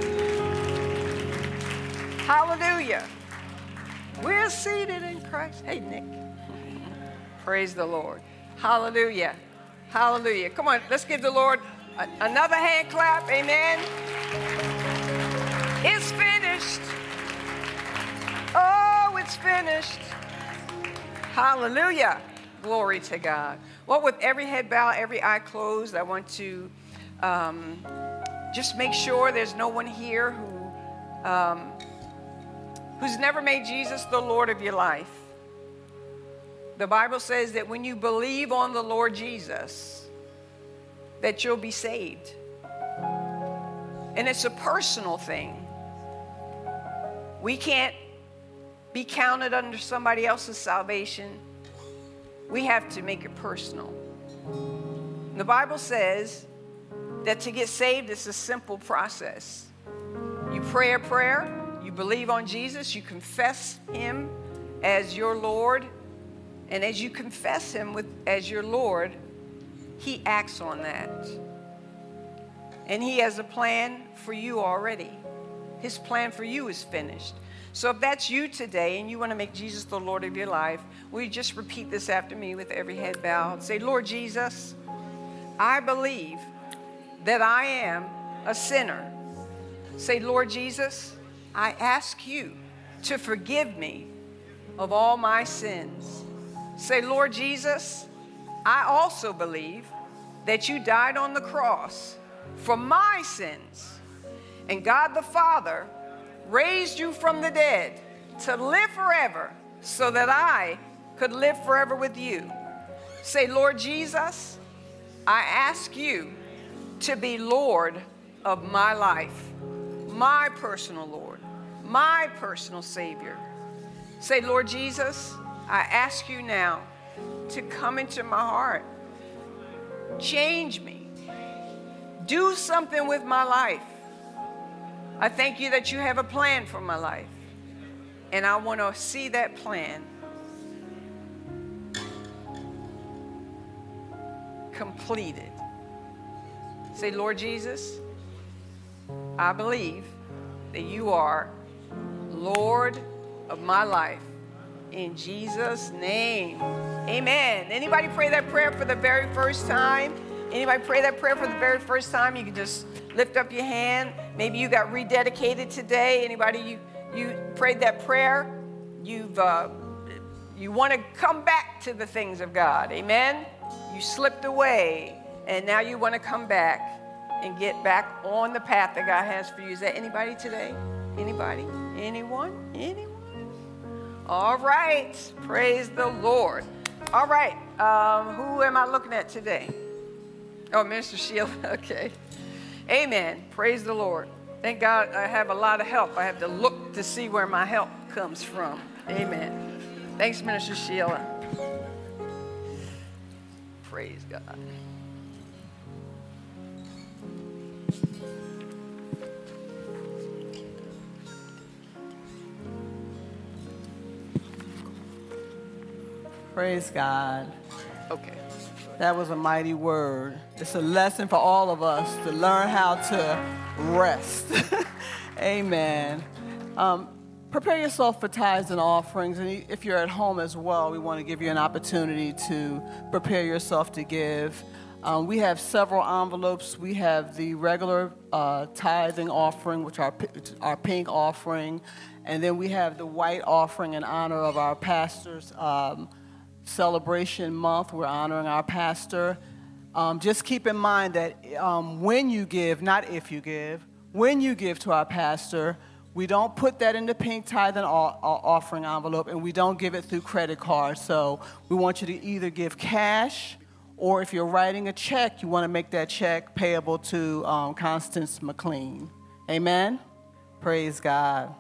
Hallelujah. We're seated in Christ. Hey, Nick. Praise the Lord. Hallelujah. Hallelujah. Come on, let's give the Lord a, another hand clap. Amen. It's finished. Oh, it's finished. Hallelujah. Glory to God. Well, with every head bowed, every eye closed, I want to um, just make sure there's no one here who um, who's never made Jesus the Lord of your life. The Bible says that when you believe on the Lord Jesus, that you'll be saved. And it's a personal thing. We can't be counted under somebody else's salvation. We have to make it personal. The Bible says that to get saved is a simple process. You pray a prayer, you believe on Jesus, you confess him as your Lord, and as you confess him with, as your Lord, he acts on that. And he has a plan for you already. His plan for you is finished. So if that's you today and you want to make Jesus the Lord of your life, will you just repeat this after me with every head bowed? Say, Lord Jesus, I believe that I am a sinner. Say, Lord Jesus, I ask you to forgive me of all my sins. Say, Lord Jesus, I also believe that you died on the cross for my sins. And God the Father raised you from the dead to live forever so that I could live forever with you. Say, Lord Jesus, I ask you to be Lord of my life, my personal Lord, my personal Savior. Say, Lord Jesus, I ask you now to come into my heart. Change me. Do something with my life. I thank you that you have a plan for my life. And I want to see that plan completed. Say, Lord Jesus, I believe that you are Lord of my life. In Jesus' name, amen. Anybody pray that prayer for the very first time? Anybody pray that prayer for the very first time? You can just lift up your hand. Maybe you got rededicated today. Anybody, you, you prayed that prayer? You've, uh, you want to come back to the things of God, amen? You slipped away, and now you want to come back and get back on the path that God has for you. Is that anybody today? Anybody? Anyone? Anyone? All right. Praise the Lord. All right. Um, who am I looking at today? Oh, Minister Sheila. Okay. Amen. Praise the Lord. Thank God I have a lot of help. I have to look to see where my help comes from. Amen. Thanks, Minister Sheila. Praise God. Praise God. Okay. That was a mighty word. It's a lesson for all of us to learn how to rest. Amen. Um, prepare yourself for tithes and offerings. And if you're at home as well, we want to give you an opportunity to prepare yourself to give. Um, we have several envelopes. We have the regular uh, tithing offering, which are our pink offering. And then we have the white offering in honor of our pastor's um, celebration month. We're honoring our pastor. Um, just keep in mind that um, when you give, not if you give, when you give to our pastor, we don't put that in the pink tithe and offering envelope, and we don't give it through credit card. So we want you to either give cash, or if you're writing a check, you want to make that check payable to um, Constance McLean. Amen? Praise God.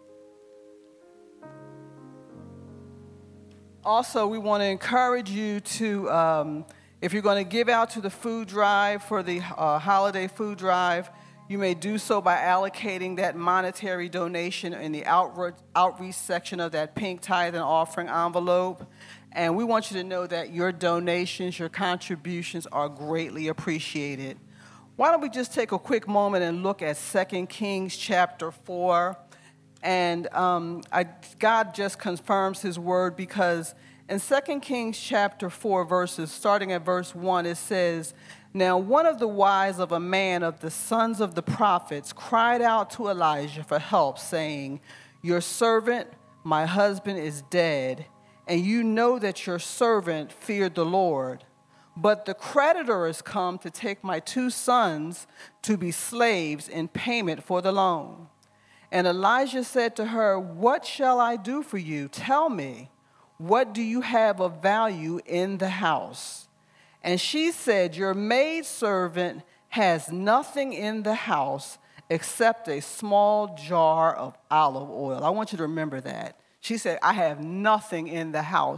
Also, we want to encourage you to, um, if you're going to give out to the food drive for the uh, holiday food drive, you may do so by allocating that monetary donation in the outreach, outreach section of that pink tithe and offering envelope. And we want you to know that your donations, your contributions are greatly appreciated. Why don't we just take a quick moment and look at Second Kings chapter four. And um, I, God just confirms his word, because in Second Kings chapter four, verses, starting at verse one, it says, "Now one of the wives of a man of the sons of the prophets cried out to Elijah for help, saying, 'Your servant, my husband, is dead, and you know that your servant feared the Lord. But the creditor is come to take my two sons to be slaves in payment for the loan.' And Elijah said to her, 'What shall I do for you? Tell me, what do you have of value in the house?' And she said, 'Your maidservant has nothing in the house except a small jar of olive oil.'" I want you to remember that. She said, "I have nothing in the house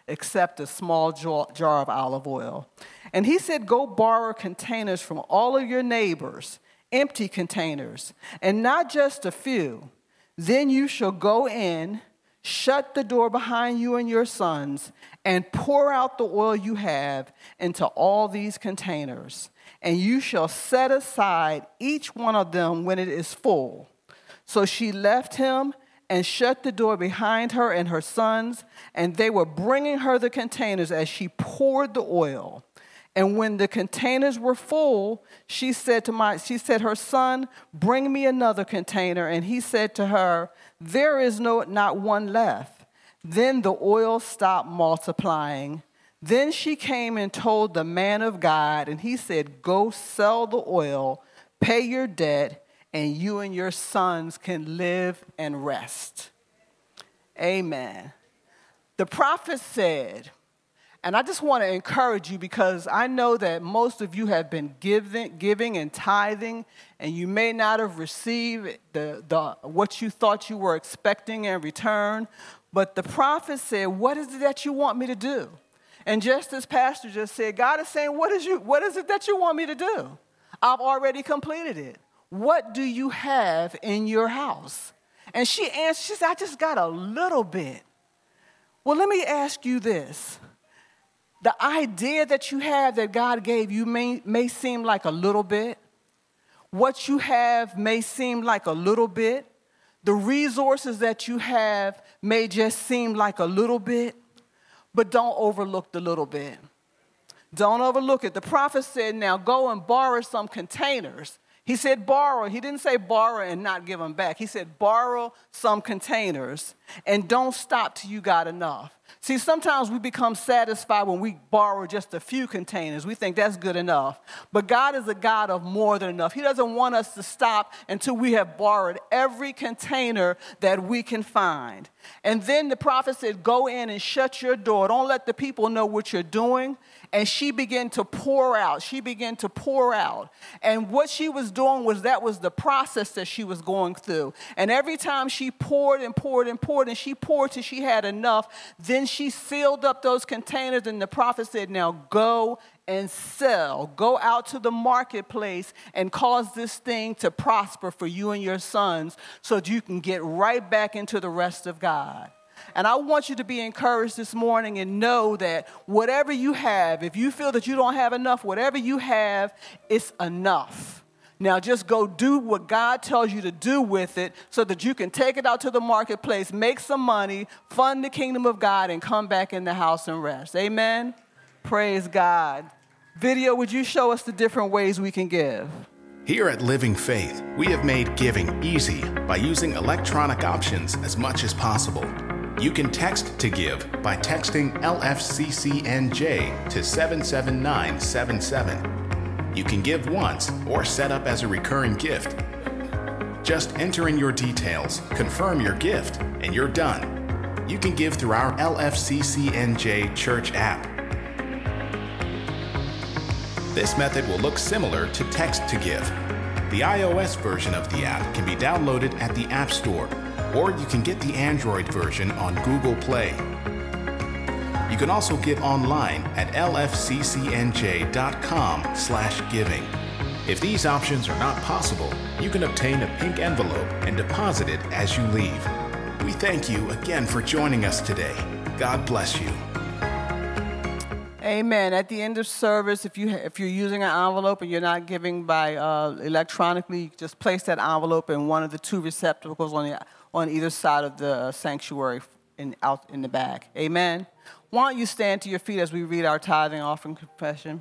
except a small jar of olive oil. And he said, go borrow containers from all of your neighbors, empty containers, and not just a few. Then you shall go in, shut the door behind you and your sons, and pour out the oil you have into all these containers. And you shall set aside each one of them when it is full. So she left him and shut the door behind her and her sons, and they were bringing her the containers as she poured the oil. And when the containers were full, she said to my, she said, her son, bring me another container. And he said to her, there is no, not one left. Then the oil stopped multiplying. Then she came and told the man of God, and he said, go sell the oil, pay your debt, and you and your sons can live and rest. Amen. The prophet said, and I just want to encourage you because I know that most of you have been giving, giving and tithing, and you may not have received the, the, what you thought you were expecting in return. But the prophet said, what is it that you want me to do? And just as Pastor just said, God is saying, what is, you, what is it that you want me to do? I've already completed it. What do you have in your house? And she answered, she said, I just got a little bit. Well, let me ask you this. The idea that you have that God gave you may, may seem like a little bit. What you have may seem like a little bit. The resources that you have may just seem like a little bit, but don't overlook the little bit. Don't overlook it. The prophet said, now go and borrow some containers. He said borrow. He didn't say borrow and not give them back. He said borrow some containers and don't stop till you got enough. See, sometimes we become satisfied when we borrow just a few containers. We think that's good enough. But God is a God of more than enough. He doesn't want us to stop until we have borrowed every container that we can find. And then the prophet said, go in and shut your door. Don't let the people know what you're doing. And she began to pour out. She began to pour out. And what she was doing was that was the process that she was going through. And every time she poured and poured and poured, and she poured till she had enough, then she sealed up those containers. And the prophet said, now go and sell. Go out to the marketplace and cause this thing to prosper for you and your sons so that you can get right back into the rest of God. And I want you to be encouraged this morning and know that whatever you have, if you feel that you don't have enough, whatever you have, it's enough. Now just go do what God tells you to do with it so that you can take it out to the marketplace, make some money, fund the kingdom of God, and come back in the house and rest. Amen? Praise God. Video, would you show us the different ways we can give? Here at Living Faith, we have made giving easy by using electronic options as much as possible. You can text to give by texting L F C C N J to seven seven nine seven seven. You can give once or set up as a recurring gift. Just enter in your details, confirm your gift, and you're done. You can give through our L F C C N J Church app. This method will look similar to text to give. The iOS version of the app can be downloaded at the App Store, or you can get the Android version on Google Play. You can also give online at L F C C N J dot com slash giving. If these options are not possible, you can obtain a pink envelope and deposit it as you leave. We thank you again for joining us today. God bless you. Amen. At the end of service, if, you, if you're using an envelope and you're not giving by uh, electronically, just place that envelope in one of the two receptacles on, the, on either side of the sanctuary in, out in the back. Amen. Why don't you stand to your feet as we read our tithing offering confession?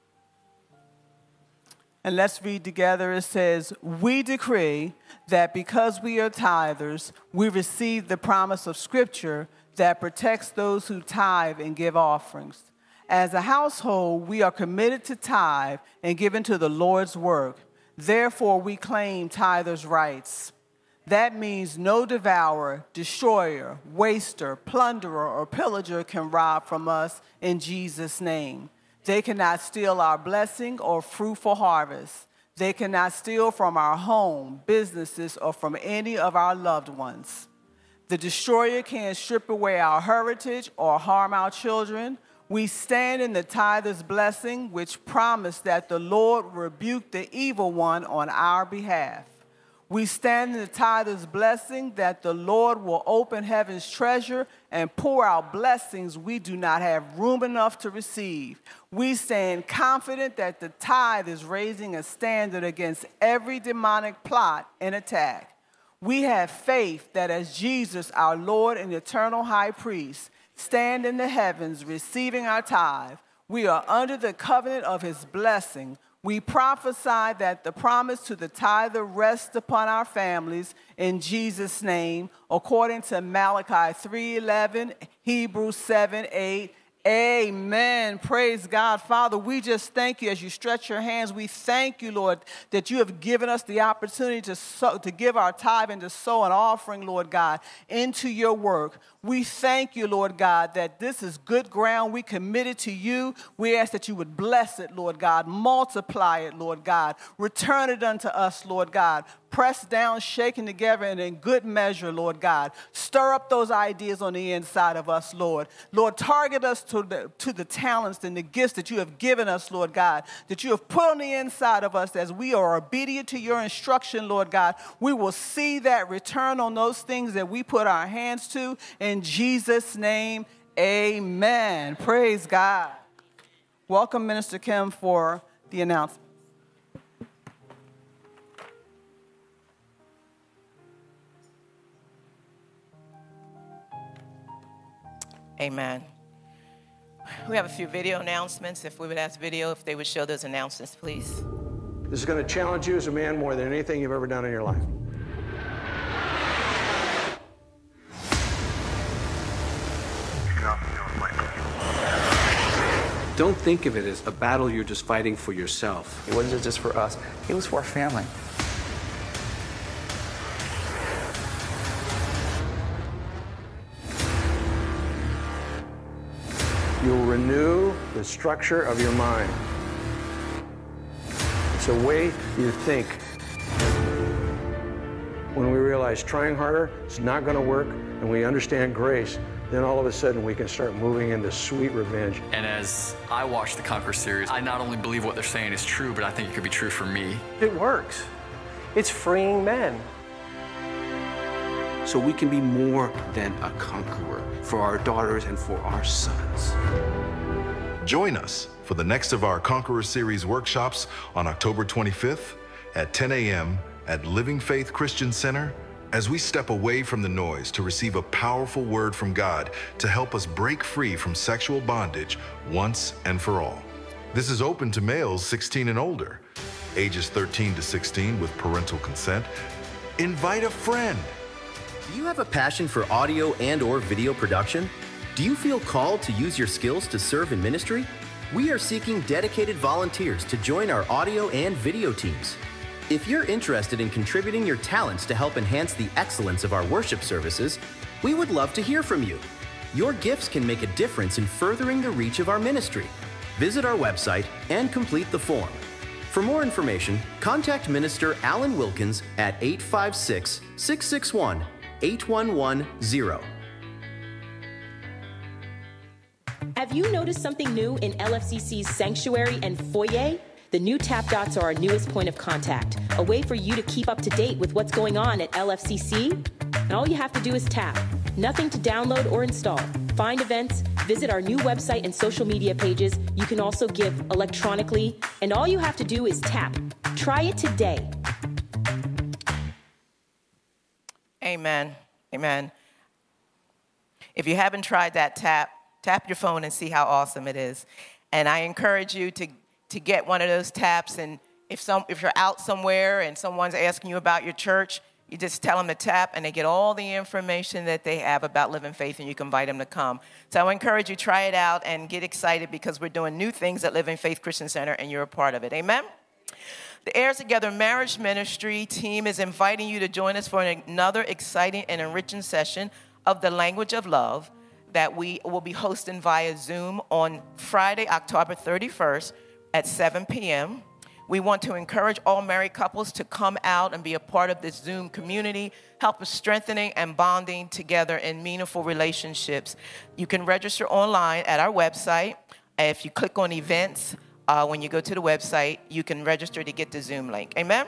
And let's read together. It says, we decree that because we are tithers, we receive the promise of Scripture that protects those who tithe and give offerings. As a household, we are committed to tithe and give into the Lord's work. Therefore, we claim tithers' rights. That means no devourer, destroyer, waster, plunderer, or pillager can rob from us in Jesus' name. They cannot steal our blessing or fruitful harvest. They cannot steal from our home, businesses, or from any of our loved ones. The destroyer can't strip away our heritage or harm our children. We stand in the tither's blessing, which promised that the Lord rebuke the evil one on our behalf. We stand in the tither's blessing that the Lord will open heaven's treasure and pour out blessings we do not have room enough to receive. We stand confident that the tithe is raising a standard against every demonic plot and attack. We have faith that as Jesus, our Lord and eternal high priest, stand in the heavens receiving our tithe, we are under the covenant of his blessing. We prophesy that the promise to the tither rests upon our families in Jesus' name, according to Malachi three eleven, Hebrews seven eight. Amen. Praise God. Father, we just thank you as you stretch your hands. We thank you, Lord, that you have given us the opportunity to sow, to give our tithe and to sow an offering, Lord God, into your work. We thank you, Lord God, that this is good ground. We committed to you. We ask that you would bless it, Lord God, multiply it, Lord God, return it unto us, Lord God, pressed down, shaken together, and in good measure, Lord God. Stir up those ideas on the inside of us, Lord. Lord, target us to the, to the talents and the gifts that you have given us, Lord God, that you have put on the inside of us as we are obedient to your instruction, Lord God. We will see that return on those things that we put our hands to. In Jesus' name, amen. Praise God. Welcome, Minister Kim, for the announcement. Amen. We have a few video announcements. If we would ask video, if they would show those announcements, please. This is going to challenge you as a man more than anything you've ever done in your life. Don't think of it as a battle you're just fighting for yourself. It wasn't just for us, it was for our family. You'll renew the structure of your mind. It's a way you think. When we realize trying harder is not going to work and we understand grace, then all of a sudden we can start moving into sweet revenge. And as I watch the Conquer series, I not only believe what they're saying is true, but I think it could be true for me. It works. It's freeing men. So we can be more than a conqueror for our daughters and for our sons. Join us for the next of our Conqueror Series workshops on October twenty-fifth at ten a.m. at Living Faith Christian Center as we step away from the noise to receive a powerful word from God to help us break free from sexual bondage once and for all. This is open to males sixteen and older, ages thirteen to sixteen with parental consent. Invite a friend. Do you have a passion for audio and or video production? Do you feel called to use your skills to serve in ministry? We are seeking dedicated volunteers to join our audio and video teams. If you're interested in contributing your talents to help enhance the excellence of our worship services, we would love to hear from you. Your gifts can make a difference in furthering the reach of our ministry. Visit our website and complete the form. For more information, contact Minister Alan Wilkins at eight five six, six six one, eight one one zero. Have you noticed something new in L F C C's sanctuary and foyer? The new Tap Dots are our newest point of contact, a way for you to keep up to date with what's going on at L F C C. And all you have to do is tap. Nothing to download or install. Find events, visit our new website and social media pages. You can also give electronically, and all you have to do is tap. Try it today. Amen. Amen. If you haven't tried that tap, tap your phone and see how awesome it is. And I encourage you to, to get one of those taps. And if some if you're out somewhere and someone's asking you about your church, you just tell them to tap and they get all the information that they have about Living Faith and you can invite them to come. So I encourage you, try it out and get excited because we're doing new things at Living Faith Christian Center and you're a part of it. Amen? The Heirs Together Marriage Ministry team is inviting you to join us for another exciting and enriching session of the Language of Love that we will be hosting via Zoom on Friday, October thirty-first at seven p.m. We want to encourage all married couples to come out and be a part of this Zoom community, help us strengthening and bonding together in meaningful relationships. You can register online at our website. If you click on events, uh, when you go to the website, you can register to get the Zoom link. Amen?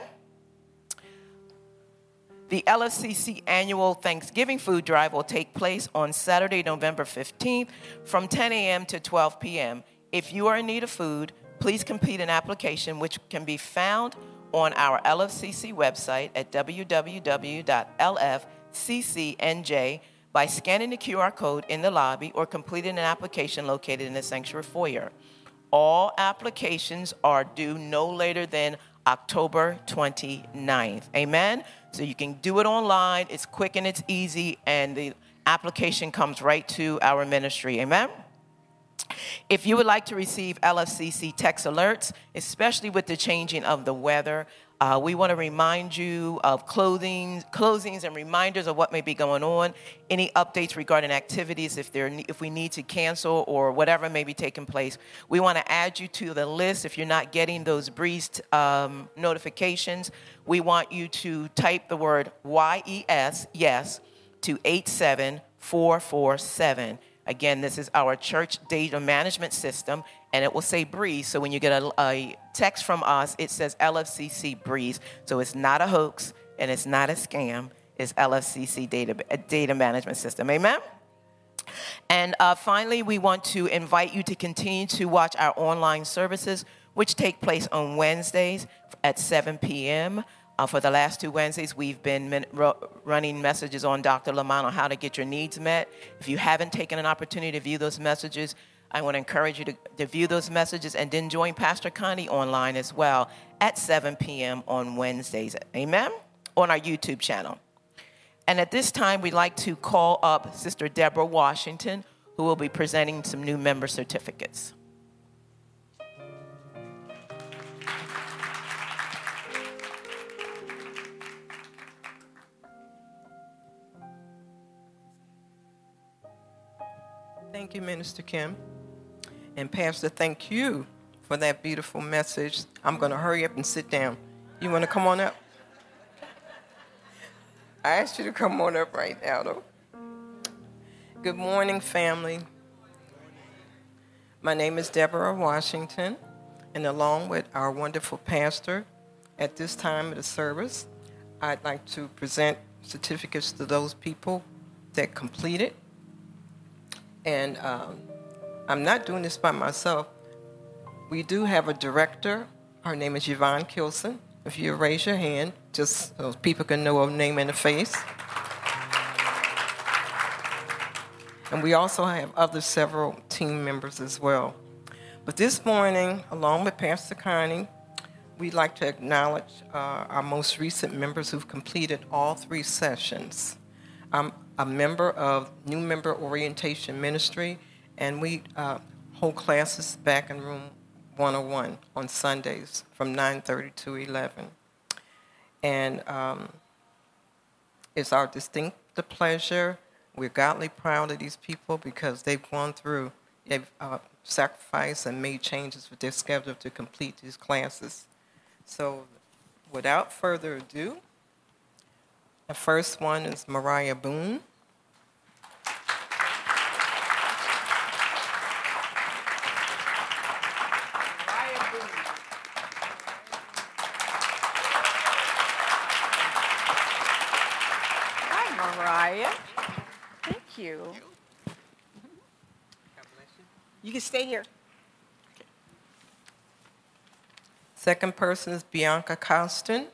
The L F C C annual Thanksgiving food drive will take place on Saturday, November fifteenth from ten a.m. to twelve p.m. If you are in need of food, please complete an application which can be found on our L F C C website at w w w dot l f c c n j by scanning the Q R code in the lobby or completing an application located in the sanctuary foyer. All applications are due no later than October twenty-ninth. Amen? So you can do it online. It's quick and it's easy, and the application comes right to our ministry. Amen? If you would like to receive L F C C text alerts, especially with the changing of the weather, uh, we want to remind you of clothing, closings and reminders of what may be going on, any updates regarding activities if, there, if we need to cancel or whatever may be taking place. We want to add you to the list if you're not getting those Breeze um, notifications. We want you to type the word Y E S, yes, to eight seven four four seven. Again, this is our church data management system, and it will say Breeze. So when you get a, a text from us, it says L F C C Breeze. So it's not a hoax, and it's not a scam. It's L F C C data, data management system. Amen? And uh, finally, we want to invite you to continue to watch our online services, which take place on Wednesdays at seven p.m. Uh, for the last two Wednesdays, we've been min- ru- running messages on Doctor Lamont on how to get your needs met. If you haven't taken an opportunity to view those messages, I want to encourage you to, to view those messages and then join Pastor Connie online as well at seven p.m. on Wednesdays. Amen? On our YouTube channel. And at this time, we'd like to call up Sister Deborah Washington, who will be presenting some new member certificates. Thank you, Minister Kim. And Pastor, thank you for that beautiful message. I'm going to hurry up and sit down. You want to come on up? I asked you to come on up right now, though. Good morning, family. My name is Deborah Washington, and along with our wonderful pastor, at this time of the service, I'd like to present certificates to those people that completed. And um, I'm not doing this by myself. We do have a director. Her name is Yvonne Kilson. If you raise your hand, just so people can know her name and the face. And we also have other several team members as well. But this morning, along with Pastor Connie, we'd like to acknowledge uh, our most recent members who've completed all three sessions. I'm a member of New Member Orientation Ministry, and we uh, hold classes back in room one oh one on Sundays from nine thirty to eleven. And um, it's our distinct pleasure. We're godly proud of these people because they've gone through, they've uh, sacrificed and made changes with their schedule to complete these classes. So without further ado, the first one is Mariah Boone. Hi, Mariah. Thank you. You can stay here. Second person is Bianca Costin.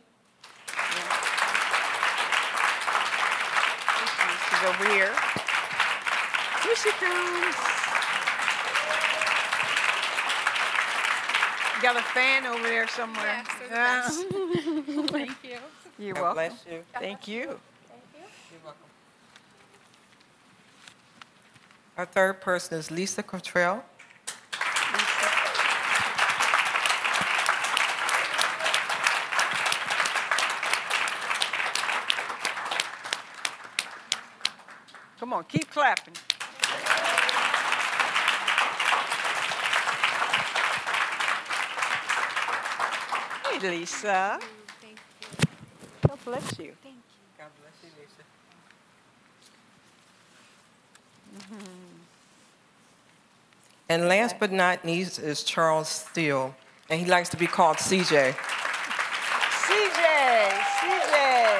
She's over here. Here she comes. You got a fan over there somewhere. Yes, yeah. Thank you. You're God welcome. bless you. Thank you. Thank you. You're welcome. Our third person is Lisa Cottrell. Come on, keep clapping. Lisa. Thank you. God bless you. Thank you. God bless you, Lisa. Mm-hmm. And last but not least is Charles Steele, and he likes to be called C J. C J, C J.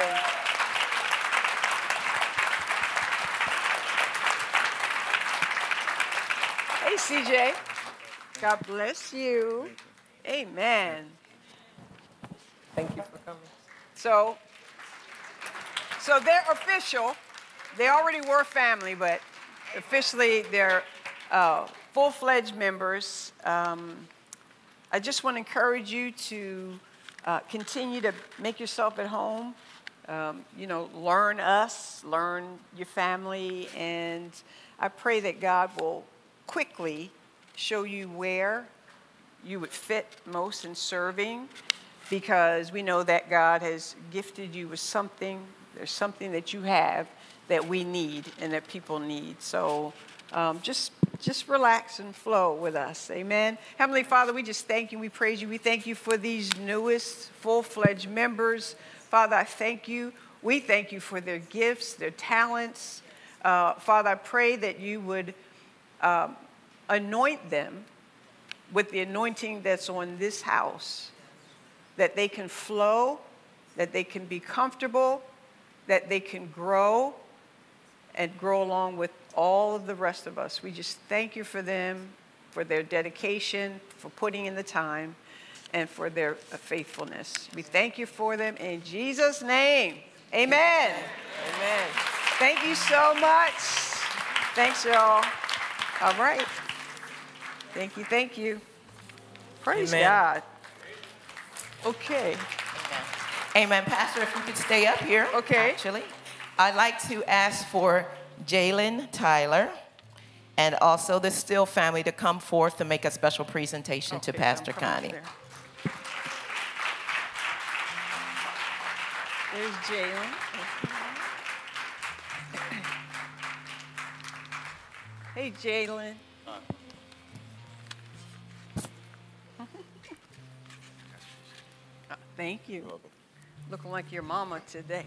Hey, C J. God bless you. Amen. Thank you for coming. So, so they're official. They already were family, but officially they're uh, full-fledged members. Um, I just want to encourage you to uh, continue to make yourself at home. Um, you know, learn us, learn your family, and I pray that God will quickly show you where you would fit most in serving, because we know that God has gifted you with something. There's something that you have that we need and that people need. So um, just, just relax and flow with us. Amen. Heavenly Father, we just thank you. We praise you. We thank you for these newest full-fledged members. Father, I thank you. We thank you for their gifts, their talents. Uh, Father, I pray that you would um, anoint them with the anointing that's on this house, that they can flow, that they can be comfortable, that they can grow and grow along with all of the rest of us. We just thank you for them, for their dedication, for putting in the time, and for their faithfulness. We thank you for them in Jesus' name. Amen. Amen. Thank you so much. Thanks, y'all. All right. Thank you, thank you. Praise Amen. God. Okay. Amen. Pastor, if you could stay up here. Okay. Actually, I'd like to ask for Jalen Tyler and also the Steele family to come forth to make a special presentation Okay, to Pastor come up Connie. there. There's Jalen. Hey, Jalen. Uh, Thank you. Looking like your mama today.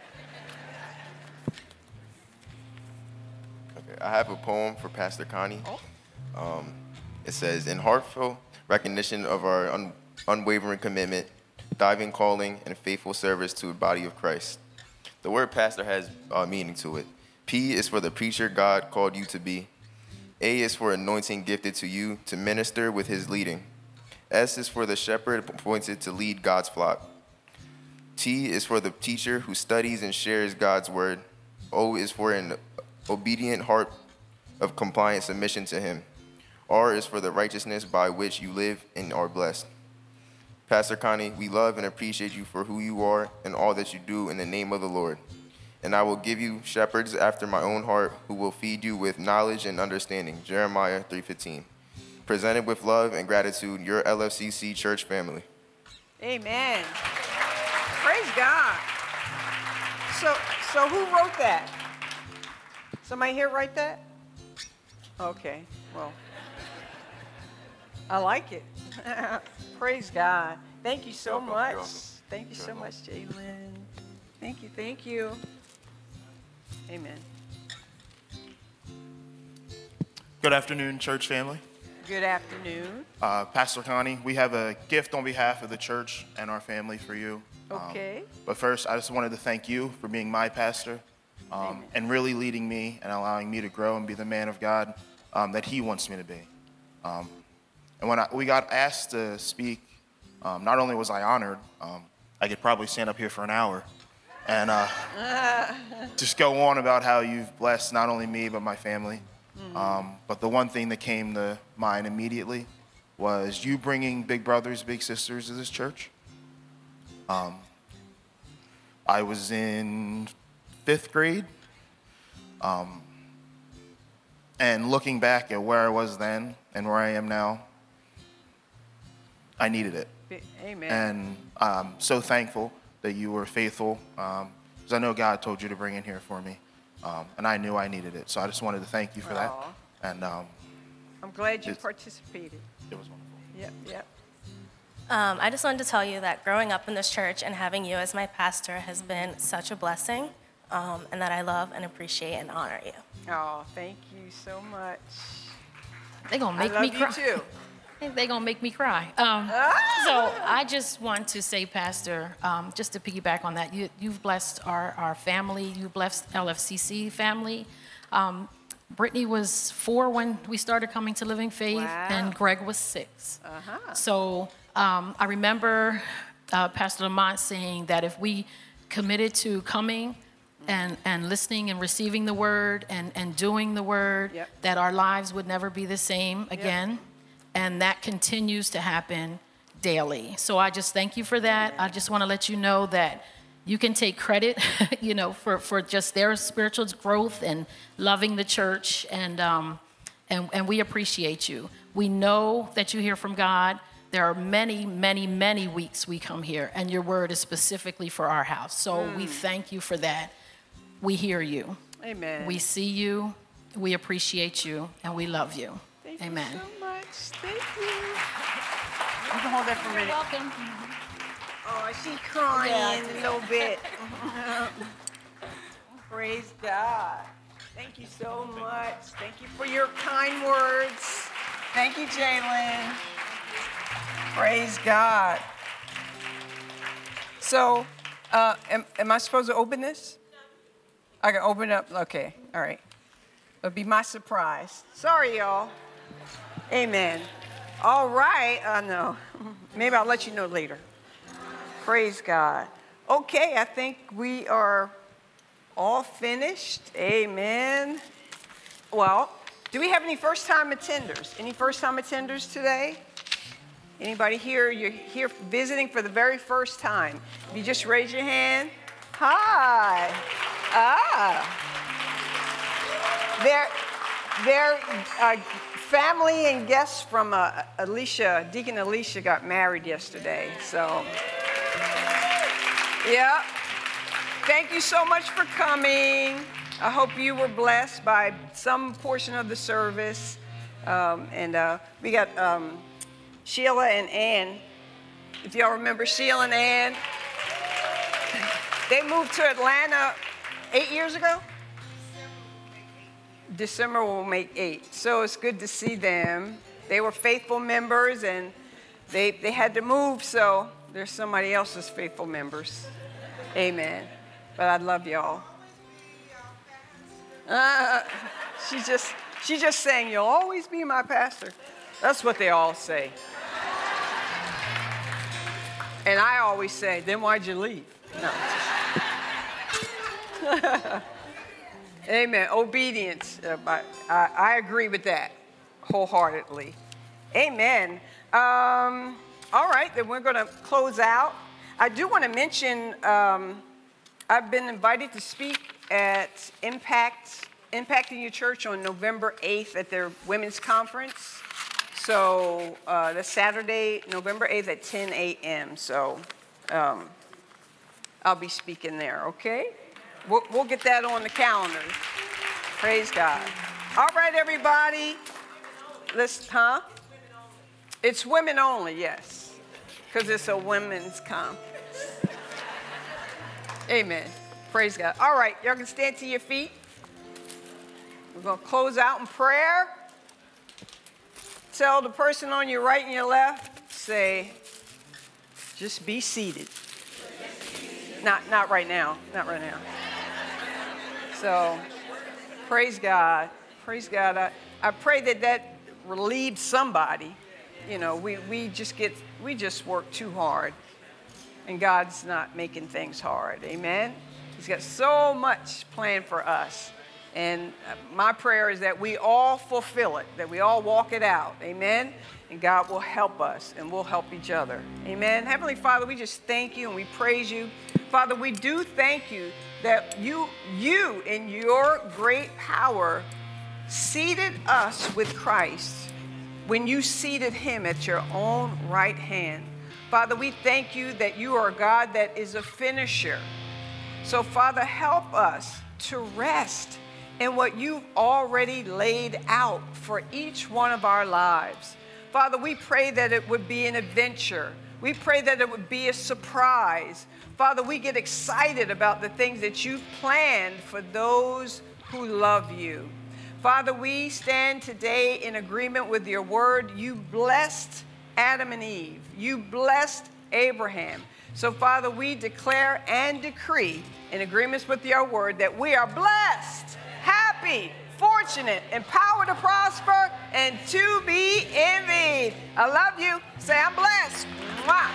Okay, I have a poem for Pastor Connie. Um, it says, in heartfelt recognition of our un- unwavering commitment, diving calling, and faithful service to the body of Christ. The word pastor has uh, meaning to it. P is for the preacher God called you to be. A is for anointing gifted to you to minister with his leading. S is for the shepherd appointed to lead God's flock. T is for the teacher who studies and shares God's word. O is for an obedient heart of compliant submission to him. R is for the righteousness by which you live and are blessed. Pastor Connie, we love and appreciate you for who you are and all that you do in the name of the Lord. And I will give you shepherds after my own heart who will feed you with knowledge and understanding. Jeremiah three fifteen. Presented with love and gratitude, your L F C C church family. Amen. Praise God. So, so who wrote that? Somebody here write that? Okay, well, I like it. Praise God. Thank you so You're welcome. much. You're welcome. Thank you You're so welcome. much, Jalen. Thank you, thank you. Amen. Good afternoon, church family. Good afternoon. Uh, Pastor Connie, we have a gift on behalf of the church and our family for you. Um, Okay. but first, I just wanted to thank you for being my pastor um, and really leading me and allowing me to grow and be the man of God um, that he wants me to be. Um, and when I, we got asked to speak, um, not only was I honored, um, I could probably stand up here for an hour and uh, just go on about how you've blessed not only me but my family. Um, but the one thing that came to mind immediately was you bringing big brothers, big sisters to this church. Um, I was in fifth grade, um, and looking back at where I was then and where I am now, I needed it. Amen. And I'm so thankful that you were faithful, because I know God told you to bring in here for me. Um, and I knew I needed it. So I just wanted to thank you for that. Aw. And um, I'm glad you It's- participated. it was wonderful. Yep, yep. Um, I just wanted to tell you that growing up in this church and having you as my pastor has been such a blessing, um, and that I love and appreciate and honor you. Oh, thank you so much. They're going to make I love me you cry. too. They're going to make me cry. Um, so I just want to say, Pastor, um, just to piggyback on that, you, you've blessed our, our family. You blessed L F C C family. Um, Brittany was four when we started coming to Living Faith, Wow. and Greg was six. Uh-huh. So um, I remember uh, Pastor Lamont saying that if we committed to coming and, and listening and receiving the word and, and doing the word, Yep. that our lives would never be the same again. Yep. And that continues to happen daily. So I just thank you for that. I just want to let you know that you can take credit, you know, for, for just their spiritual growth and loving the church, and, um, and, and we appreciate you. We know that you hear from God. There are many, many, many weeks we come here, and your word is specifically for our house. So Mm. we thank you for that. We hear you. Amen. We see you, we appreciate you, and we love you. Thank Amen. you so much. Thank you. You can hold that for a minute. You're welcome. Oh, she's crying a little bit. Praise God. Thank you so much. Thank you for your kind words. Thank you, Jalen. Praise God. So, uh, am, am I supposed to open this? I can open it up? Okay, all right. It'll be my surprise. Sorry, y'all. Amen. All right, I know. Maybe I'll let you know later. Praise God. Okay, I think we are all finished. Amen. Well, do we have any first-time attenders? Any first-time attenders today? Anybody here? You're here visiting for the very first time. If you just raise your hand. Hi. Ah. They're, they're uh, family and guests from uh, Alicia, Deacon Alicia got married yesterday, so. Yeah. Thank you so much for coming. I hope you were blessed by some portion of the service. Um, and uh, we got um, Sheila and Ann. If y'all remember Sheila and Ann, they moved to Atlanta eight years ago. December will make eight. So it's good to see them. They were faithful members, and they, they had to move, so there's somebody else's faithful members. Amen. But I love y'all. Uh, she's just she's just saying, you'll always be my pastor. That's what they all say. And I always say, then why'd you leave? No. Amen. Obedience. Uh, I, I agree with that wholeheartedly. Amen. Um, all right, then we're going to close out. I do want to mention um, I've been invited to speak at Impact, Impacting Your Church on November eighth at their women's conference. So uh, that's Saturday, November eighth at ten a m So um, I'll be speaking there, okay? We'll, we'll get that on the calendar. Praise God. All right, everybody. Let's, huh? It's women only, yes, because it's a women's conference. Amen. Praise God. All right, y'all can stand to your feet. We're going to close out in prayer. Tell the person on your right and your left, say, just be seated. Not, not right now. Not right now. So, praise God. Praise God. I, I pray that that relieves somebody. You know, we, we just get, we just work too hard. And God's not making things hard. Amen? He's got so much planned for us. And my prayer is that we all fulfill it, that we all walk it out. Amen? And God will help us, and we'll help each other. Amen? Heavenly Father, we just thank you and we praise you. Father, we do thank you that you, you in your great power seated us with Christ when you seated him at your own right hand. Father, we thank you that you are a God that is a finisher. So, Father, help us to rest in what you've already laid out for each one of our lives. Father, we pray that it would be an adventure We pray that it would be a surprise. Father, we get excited about the things that you've planned for those who love you. Father, we stand today in agreement with your word. You blessed Adam and Eve. You blessed Abraham. So, Father, we declare and decree in agreements with your word that we are blessed, happy, fortunate, empowered to prosper, and to be envied. I love you. Say, I'm blessed. Mwah.